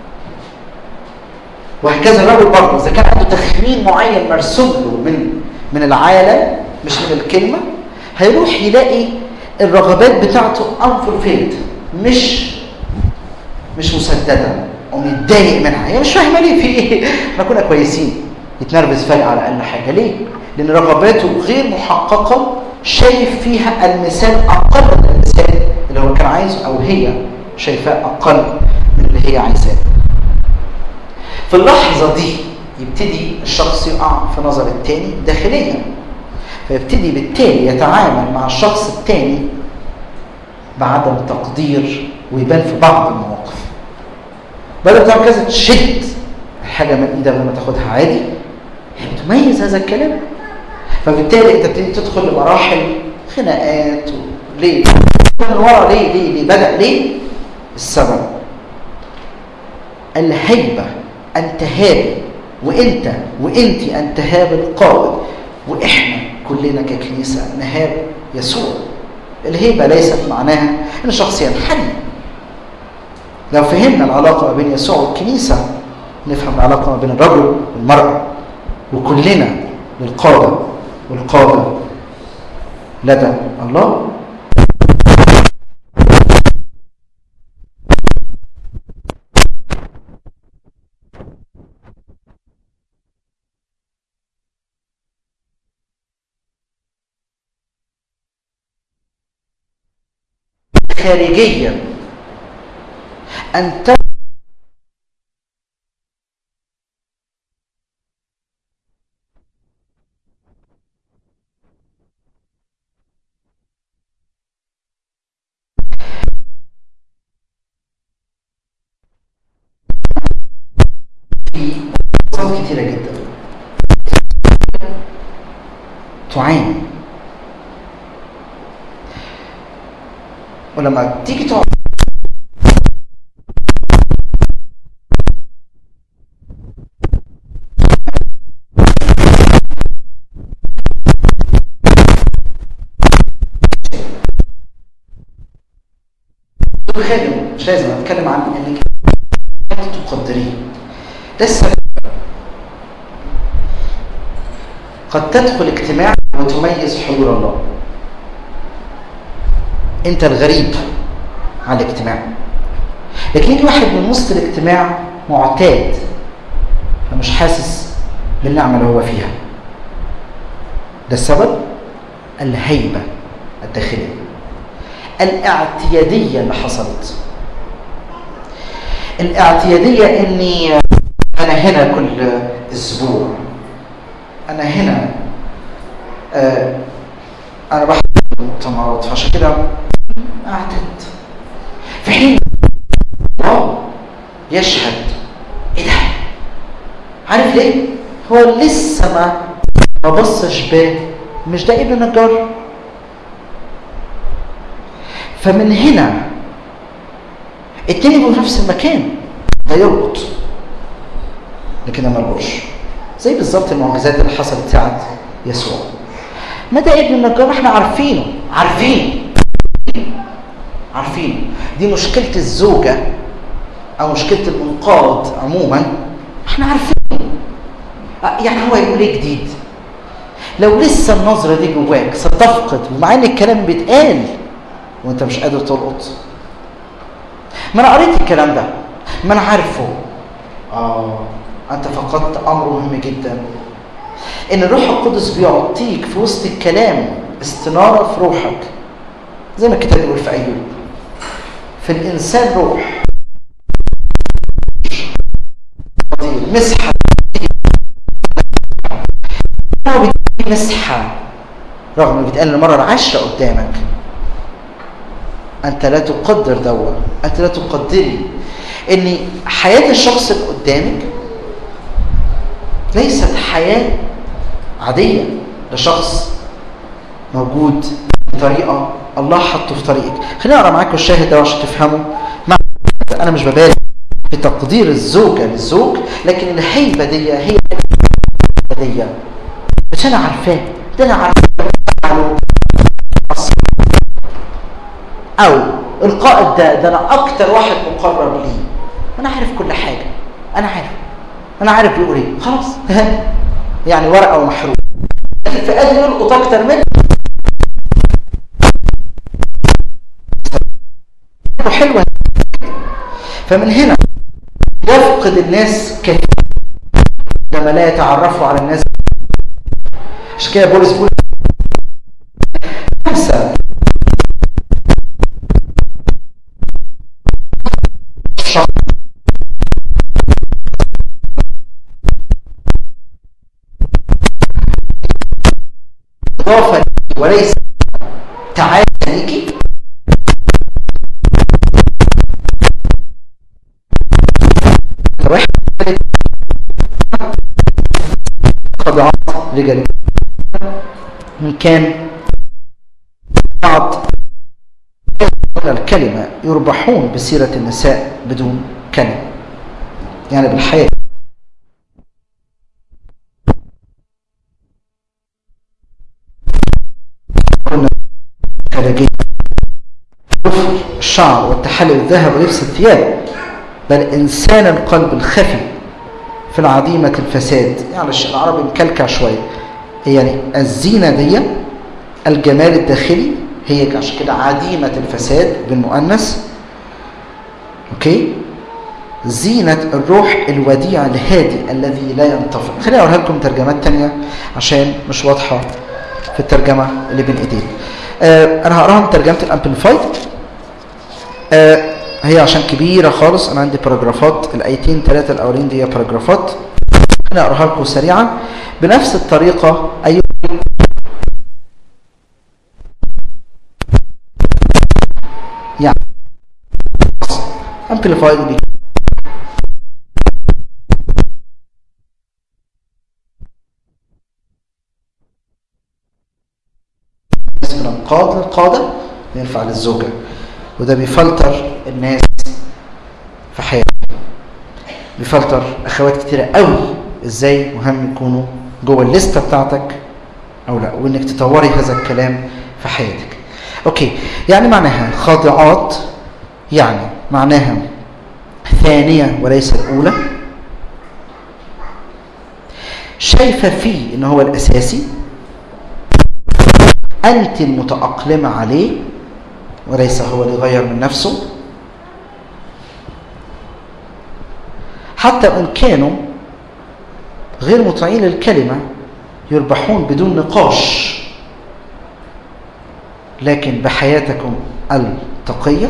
وهكذا الرجل برضه اذا كان عنده تخمين معين مرسوم له من العالم مش من الكلمه، هيروح يلاقي الرغبات بتاعته unfulfilled، مش مسدده ومتضايق منها، هي مش فاهمه ليه في ايه. احنا كنا كويسين، يتنرفز فجاه على اقل حاجه. ليه؟ لان رغباته غير محققه، شايف فيها المثال اقل من المثال اللي هو كان عايزه، او هي شايفاه اقل من اللي هي عايزاه. في اللحظه دي يبتدي الشخص يقع في نظر التاني داخليا، فيبتدي بالتالي يتعامل مع الشخص التاني بعدم تقدير، ويبان في بعض المواقف بدل ما كذا تشد الحاجه من ايدك لما تاخدها عادي، هي بتميز هذا الكلام. فبالتالي انت بتبتدي تدخل لمراحل خناقات. ليه؟ من ورا ليه بدأ ليه؟ السبب الهيبه، انت هابل، وانت انت هابل قائد، واحنا كلنا ككنيسه نهاب يسوع. الهيبه ليست معناها ان الشخص ينحني. لو فهمنا العلاقه ما بين يسوع والكنيسه نفهم العلاقه ما بين الرجل والمراه، وكلنا للقاده، والقاده لدى الله. خارجيا أنت في أمراض كتيرة جدا تعاني، ولما تيجي تقعد خادم، مش لازم اتكلم عن انك تقدريه. لسه قد تدخل اجتماع وتميز حضور الله، انت الغريب على الاجتماع، لكن يجي واحد من وسط الاجتماع معتاد فمش حاسس بالنعمه اللي هو فيها. ده السبب الهيبه الداخليه، الاعتياديه اللي حصلت. الاعتياديه اني انا هنا كل اسبوع، انا هنا انا بحضر مؤتمرات، فعشان كده اعتد. في حين الله يشهد ايه ده؟ عارف ليه؟ هو لسه ما بصش مش ده ابن النجار. فمن هنا التاني في نفس المكان ده يربط، لكن ما ملقوش. زي بالظبط المعجزات اللي حصلت ساعه يسوع. ما ده ابن النجار، احنا عارفين دي مشكله الزوجه او مشكله الانقاذ عموما، احنا عارفين. يعني هو يقول ايه جديد؟ لو لسه النظره دي جواك ستفقد، ومع ان الكلام بيتقال وانت مش قادر تلقط. ما انا قريت الكلام ده، ما انا عارفه. انت فقدت امر مهم جدا، ان الروح القدس بيعطيك في وسط الكلام استناره في روحك، زي ما الكتاب بيقول في ايوب: في الانسان روح مسحه، هو بيديك مسحه رغم بيتقال المره العاشره قدامك. انت لا تقدر دوا، انت لا تقدري ان حياه الشخص اللي قدامك ليست حياه عاديه، ده شخص موجود بطريقه الله حطه في طريقك. خليني اقرا معاكم الشاهد ده عشان تفهموا. انا مش ببالغ في تقدير الزوجه للزوج، لكن الهيبه دي هي دي مش انا عارفاه، ده انا عارفاه، او القائد ده انا اكتر واحد مقرب ليه، انا عارف كل حاجه، انا عارف بيقول ايه، خلاص يعني ورقه ومحروق. لكن في قادر يلقط اكتر منه، حلوه. فمن هنا يفقد الناس كثير لما لا يتعرفوا على الناس. عشان كده بولس بيقول خمسة إضافة وليس تعالى ليكي. خضعات رجال إن كان بعض الكلمة يربحون بسيرة النساء بدون كلمة، يعني بالحياة. خارجية الشعر والتحلي بالذهب ولبس الثياب، بل إنسان القلب الخفي في العديمة الفساد. يعني العربي مكلكع شوية، يعني الزينة دي الجمال الداخلي هي عشان كده عديمة الفساد بالمؤنث. اوكي، زينة الروح الوديع الهادي الذي لا ينطفئ. خليني اقولها لكم ترجمات تانية عشان مش واضحة في الترجمة اللي بين ايدينا. انا هقراها من ترجمة الامبليفايد. هي عشان كبيرة خالص، انا عندي باراجرافات، الايتين 3 الاولين دي باراجرافات. انا اقراها لكم سريعا بنفس الطريقة. ايوه يعني امبليفايد بي من القاده للقاده ينفع للزوجه، وده بيفلتر الناس في حياتك، بيفلتر اخوات كتيره قوي ازاي مهم يكونوا جوه الليسته بتاعتك او لا، وانك تطوري هذا الكلام في حياتك. اوكي، يعني معناها خاضعات، يعني معناها ثانية وليس الأولى، شايفة فيه إن هو الأساسي، أنت المتأقلمة عليه وليس هو اللي يغير من نفسه، حتى إن كانوا غير مطيعين للكلمة يربحون بدون نقاش، لكن بحياتكم التقية.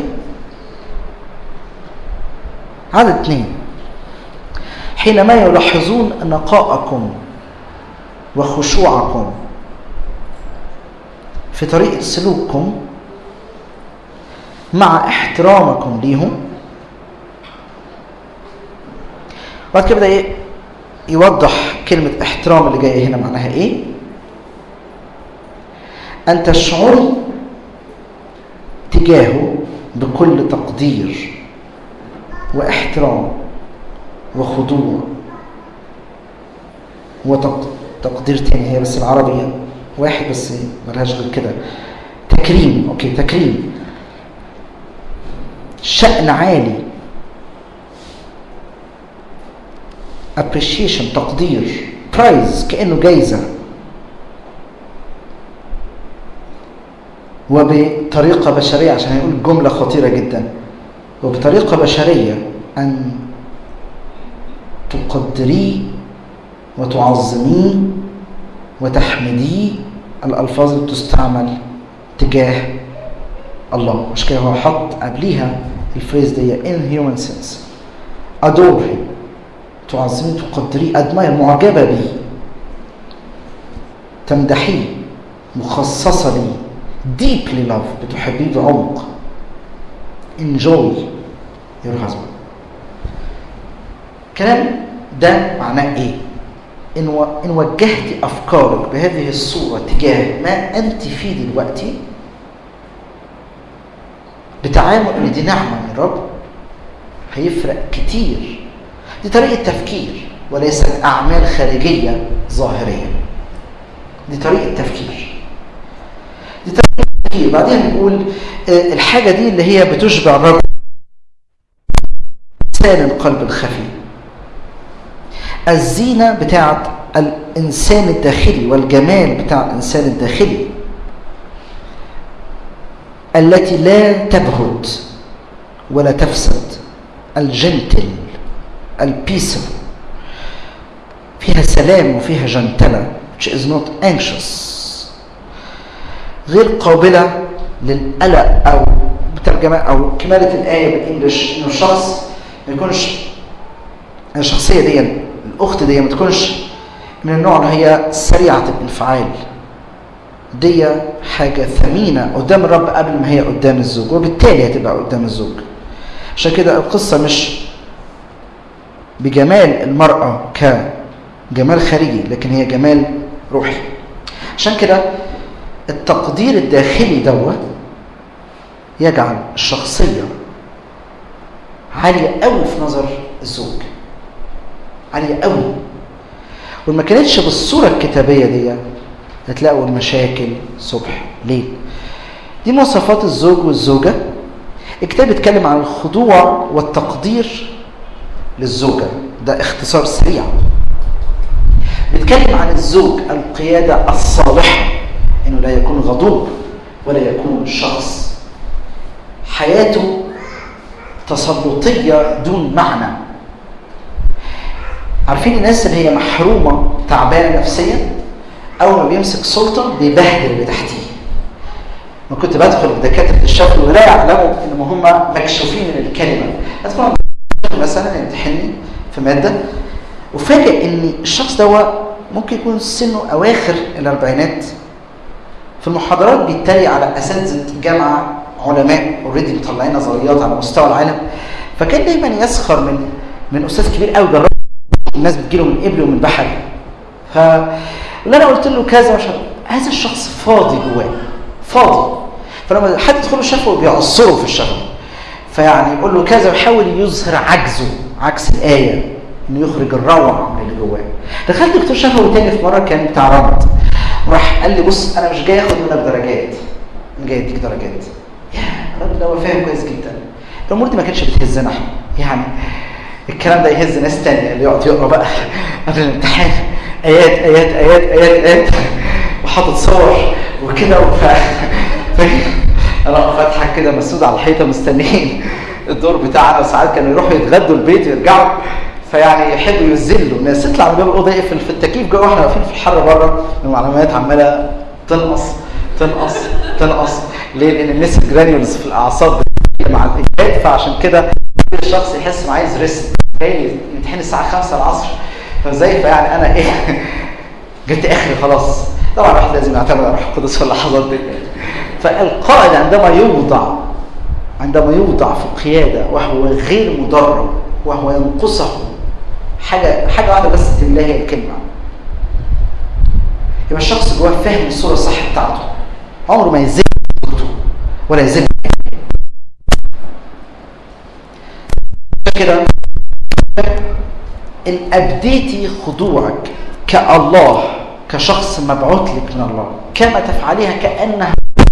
عدد 2، حينما يلاحظون نقاءكم وخشوعكم في طريقة سلوككم مع احترامكم ليهم. بعد كده بدأ يوضح كلمة احترام اللي جاية هنا معناها ايه. أن تشعروا تجاهه بكل تقدير واحترام وخضوع وتقدير تاني، هي بس العربية واحد بس ملهاش غير كده، تكريم. اوكي، تكريم، شأن عالي، appreciation تقدير، prize كأنه جايزة، وبطريقة بشرية، عشان هيقول جملة خطيرة جدا، وبطريقة بشرية أن تقدريه وتعظميه وتحمديه، الألفاظ اللي تستعمل تجاه الله. مش كده هو حط قبليها الفريز دي in human sense، adore him، تعظميه تقدريه، admire معجبة بيه، تمدحيه، مخصصة ليه، deeply love بتحبيه بعمق، enjoy your husband. الكلام ده معناه ايه؟ ان وجهت افكارك بهذه الصورة تجاه ما انت فيه دلوقتي بتعامل ان دي نعمة من الرب، هيفرق كتير. دي طريقة تفكير وليست اعمال خارجية ظاهرية، دي طريقة تفكير، دي طريقة تفكير. بعدين نقول الحاجة دي اللي هي بتشبع الرب، إنسان القلب الخفي، الزينة بتاعت الإنسان الداخلي والجمال بتاع الإنسان الداخلي التي لا تبهت ولا تفسد، الجنتل البيسر، فيها سلام وفيها جنتلة، which is not anxious، غير قابلة للقلق، أو بترجمة أو كمالة الآية بالإنجليش إنه الشخص ما يكونش، الشخصية دي الأخت دي ما تكونش من النوع اللي هي سريعة الانفعال. دي حاجة ثمينة قدام الرب قبل ما هي قدام الزوج، وبالتالي هتبقى قدام الزوج. عشان كده القصة مش بجمال المرأة كجمال خارجي، لكن هي جمال روحي. عشان كده التقدير الداخلي دوت يجعل الشخصية عالية قوي في نظر الزوج، عالية قوي. وما كانتش بالصورة الكتابية دي هتلاقوا المشاكل صبح ليل. دي مواصفات الزوج والزوجة. الكتاب بيتكلم عن الخضوع والتقدير للزوجة، ده اختصار سريع. بيتكلم عن الزوج القيادة الصالحة، انه لا يكون غضوب ولا يكون شخص حياته تسلطية دون معنى. عارفين الناس اللي هي محرومة تعبانة نفسيا، أول ما بيمسك سلطة بيبهدل اللي تحتيه. ما كنت بدخل بدكاترة الشكل ولا يعلموا إن هم مكشوفين من الكلمة. أدخل مثلا يمتحني في مادة وفاجئ إن الشخص ده ممكن يكون سنه أواخر الأربعينات. في المحاضرات بيتريق على أساتذة الجامعة، علماء اوريدي مطلعين نظريات على مستوى العالم، فكان دايما يسخر من أستاذ كبير قوي جرب الناس بتجيله من قبل ومن بحر. فاللي انا قلت له كذا وشر، هذا الشخص فاضي جواه، فاضي. فلما حد يدخل شافه بيعصره في الشغل، فيعني يقول له كذا ويحاول يظهر عجزه، عكس الآية انه يخرج الروعة من اللي جواه. دخلت دكتور شفوي تاني في مرة كان بتاع رمض، وراح قال لي بص انا مش جاي اخد منك درجات، انا جاي اديك درجات. يا الراجل ده هو فاهم كويس جدا. الامور دي ما كانتش بتهزنا احنا، يعني الكلام ده يهز ناس تانية اللي يقعد يقرا بقى قبل الامتحان ايات ايات ايات ايات ايات وحاطط صور وكده انا فاتحه كده مسدود على الحيطه مستنيين الدور بتاعنا. وساعات كانوا يروحوا يتغدوا البيت ويرجعوا، فيعني يحبوا ينزلوا الناس تطلع من باب الاوضه يقفل في التكييف جوه، واحنا واقفين في الحر بره، المعلومات عماله تنقص تنقص تنقص. ليه؟ لان الناس الجرانيولز في الاعصاب مع الاجهاد، فعشان كده الشخص يحس انه عايز ريست، جاي يمتحن الساعه 5 العصر، فازاي فيعني انا ايه جبت اخري خلاص. طبعا الواحد لازم يعتمد على الروح القدس في اللحظات دي. فالقائد عندما يوضع في القياده وهو غير مدرب، وهو ينقصه حاجه واحده بس تملاه هي الكلمه، يبقى الشخص جواه فاهم الصوره الصح بتاعته، عمره ما يزيد ولا يزيد كده. ان ابديتي خضوعك كالله، كشخص مبعوث لك من الله، كما تفعليها كانها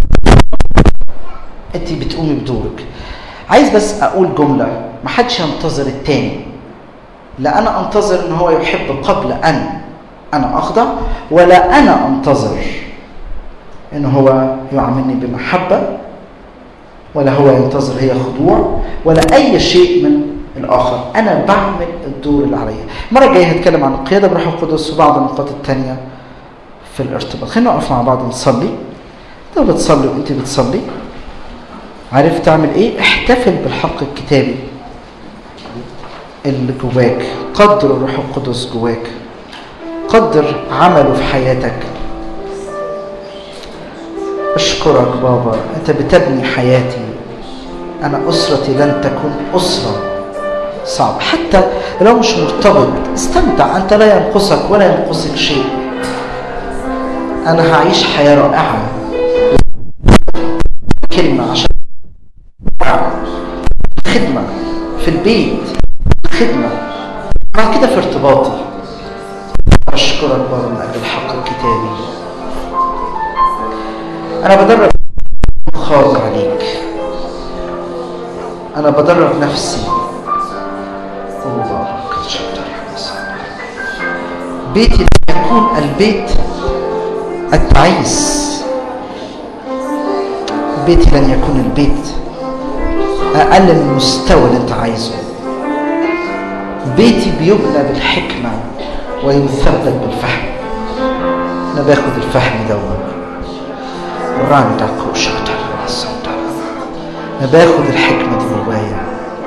انت بتقومي بدورك. عايز بس اقول جمله، ما حدش ينتظر التاني، لا انا انتظر ان هو يحب قبل ان انا اخضع، ولا انا انتظر ان هو يعاملني بمحبه، ولا هو ينتظر هي خضوع، ولا اي شيء من الاخر. انا بعمل الدور اللي عليا. المره الجايه هتكلم عن القياده بروح القدس وبعض النقاط الثانيه في الارتباط. خلينا نقف مع بعض نصلي. انت بتصلي وانت بتصلي عارف تعمل ايه؟ احتفل بالحق الكتابي اللي جواك، قدر الروح القدس جواك، قدر عمله في حياتك. اشكرك بابا، انت بتبني حياتي. انا اسرتي لن تكون اسره صعب، حتى لو مش مرتبط استمتع، انت لا ينقصك ولا ينقصك شيء. انا هعيش حياه رائعه. كلمه عشان خدمه في البيت، خدمه بعد كده في ارتباطي. اشكرك بابا من اجل الحق الكتابي. انا بدرب خاضع عليك، انا بدرب نفسي. بيتي لن يكون البيت التعيس، بيتي لن يكون البيت اقل من المستوى اللي انت عايزه. بيتي بيبنى بالحكمة ويثبت بالفهم. أنا باخد الفهم دوت راندا كوشاتا. أنا باخد الحكمة دي جوايا.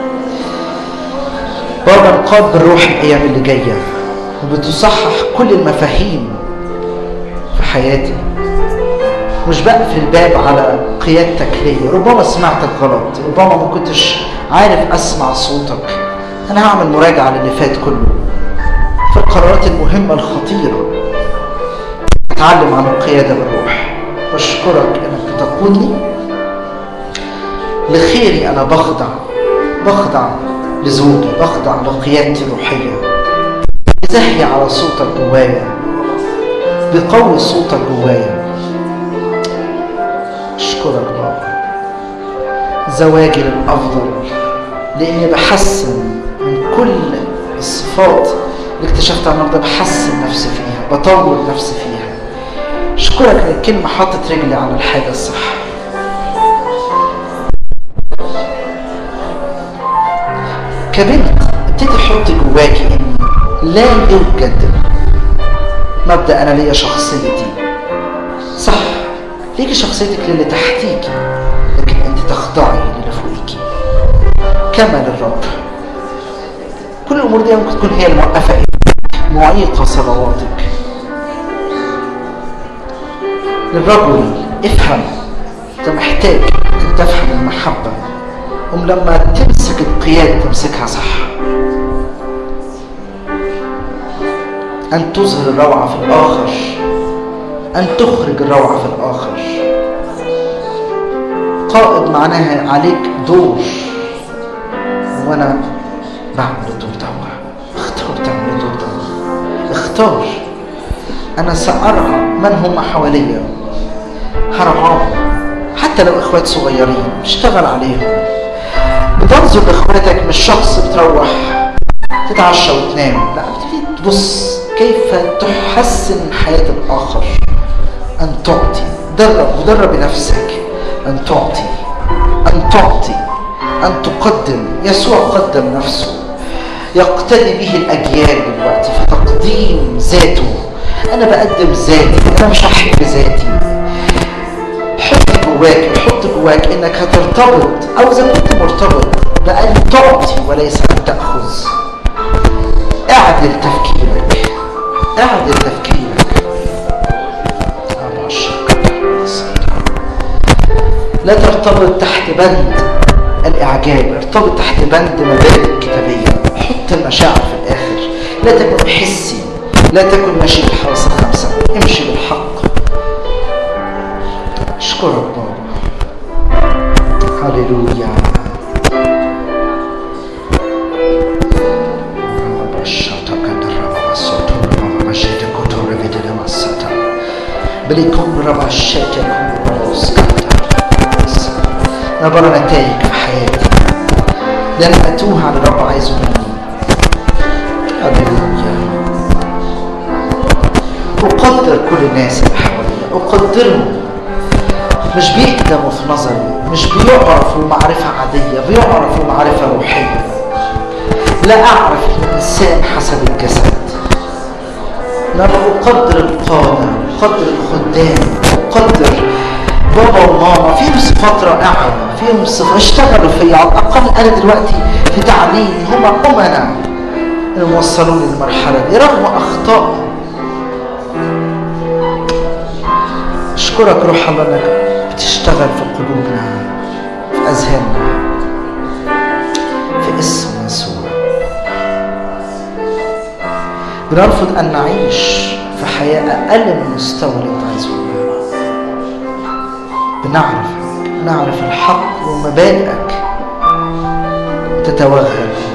بابا نقاد بالروح الأيام اللي جاية وبتصحح كل المفاهيم في حياتي. مش بقفل الباب على قيادتك ليا. ربما سمعتك غلط، ربما ما كنتش عارف أسمع صوتك. أنا هعمل مراجعة للي فات كله في القرارات المهمة الخطيرة. أتعلم عن القيادة بالروح. بشكرك أنك بتقودني لخيري. أنا بخضع لزوجي، بخضع لقيادتي الروحية. بزهي على صوتك جوايا، بقوي صوتك جوايا. أشكرك بابا. زواجي للأفضل لأني بحسن من كل الصفات اللي اكتشفتها النهارده. بحسن نفسي فيها، بطور نفسي فيها. أشكرك إن الكلمة حاطت رجلي على الحاجة الصح. كبنت ابتدي احط جواكي ان لا يوجد مبدأ انا ليا شخصيتي. صح، ليكي شخصيتك للي تحتيكي، لكن انت تخضعي للي فوقيكي كما للرب. كل الامور دي ممكن تكون هي الموقفة، معيقة صلواتك. للرجل افهم، انت محتاج تفهم المحبة، لما تمسك القيادة تمسكها صح. أن تظهر الروعة في الآخر، أن تخرج الروعة في الآخر. قائد معناها عليك دور، وأنا بعمل الدور ده. اختار تعمل الدور ده. اختار. أنا سأرعى من هم حواليا، هرعاهم حتى لو إخوات صغيرين، اشتغل عليهم. بتنظر لاخواتك مش شخص بتروح تتعشى وتنام، لا، بتبتدي تبص كيف تحسن حياة الآخر. أن تعطي. درب نفسك أن تعطي، أن تقدم. يسوع قدم نفسه، يقتدي به الأجيال دلوقتي في تقديم ذاته. أنا بقدم ذاتي، أنا مش هحب ذاتي. حط جواك انك هترتبط، او اذا كنت مرتبط، بأن تعطي وليس ان تأخذ. اعدل تفكيرك. لا ترتبط تحت بند الاعجاب، ارتبط تحت بند مبادئ الكتابية. حط المشاعر في الاخر. لا تكن حسي، لا تكن ماشي بالحراسة 5، امشي بالحق. اشكرك بابا. هاليلويا. نبرا نتائج في حياتي لن أتوه على الرب عايزه مني. هاليلويا. أقدر كل الناس اللي حواليا، أقدرهم. مش بيقدموا في نظري، مش بيعرفوا معرفة عادية، بيعرفوا معرفة روحية. لا أعرف الإنسان حسب الجسد. أنا أقدر القادة، أقدر الخدام، أقدر بابا وماما. فيهم صفات رائعة، فيهم صفات اشتغلوا فيا. على الأقل أنا دلوقتي في تعليمي هم أمنا اللي وصلوني للمرحلة دي رغم أخطائي. أشكرك روح الله إنك بتشتغل في قلوبنا، في أذهاننا، في اسم يسوع. بنرفض أن نعيش في حياة أقل من المستوى اللي أنت عايزه. بنعرف الحق ومبادئك تتوغل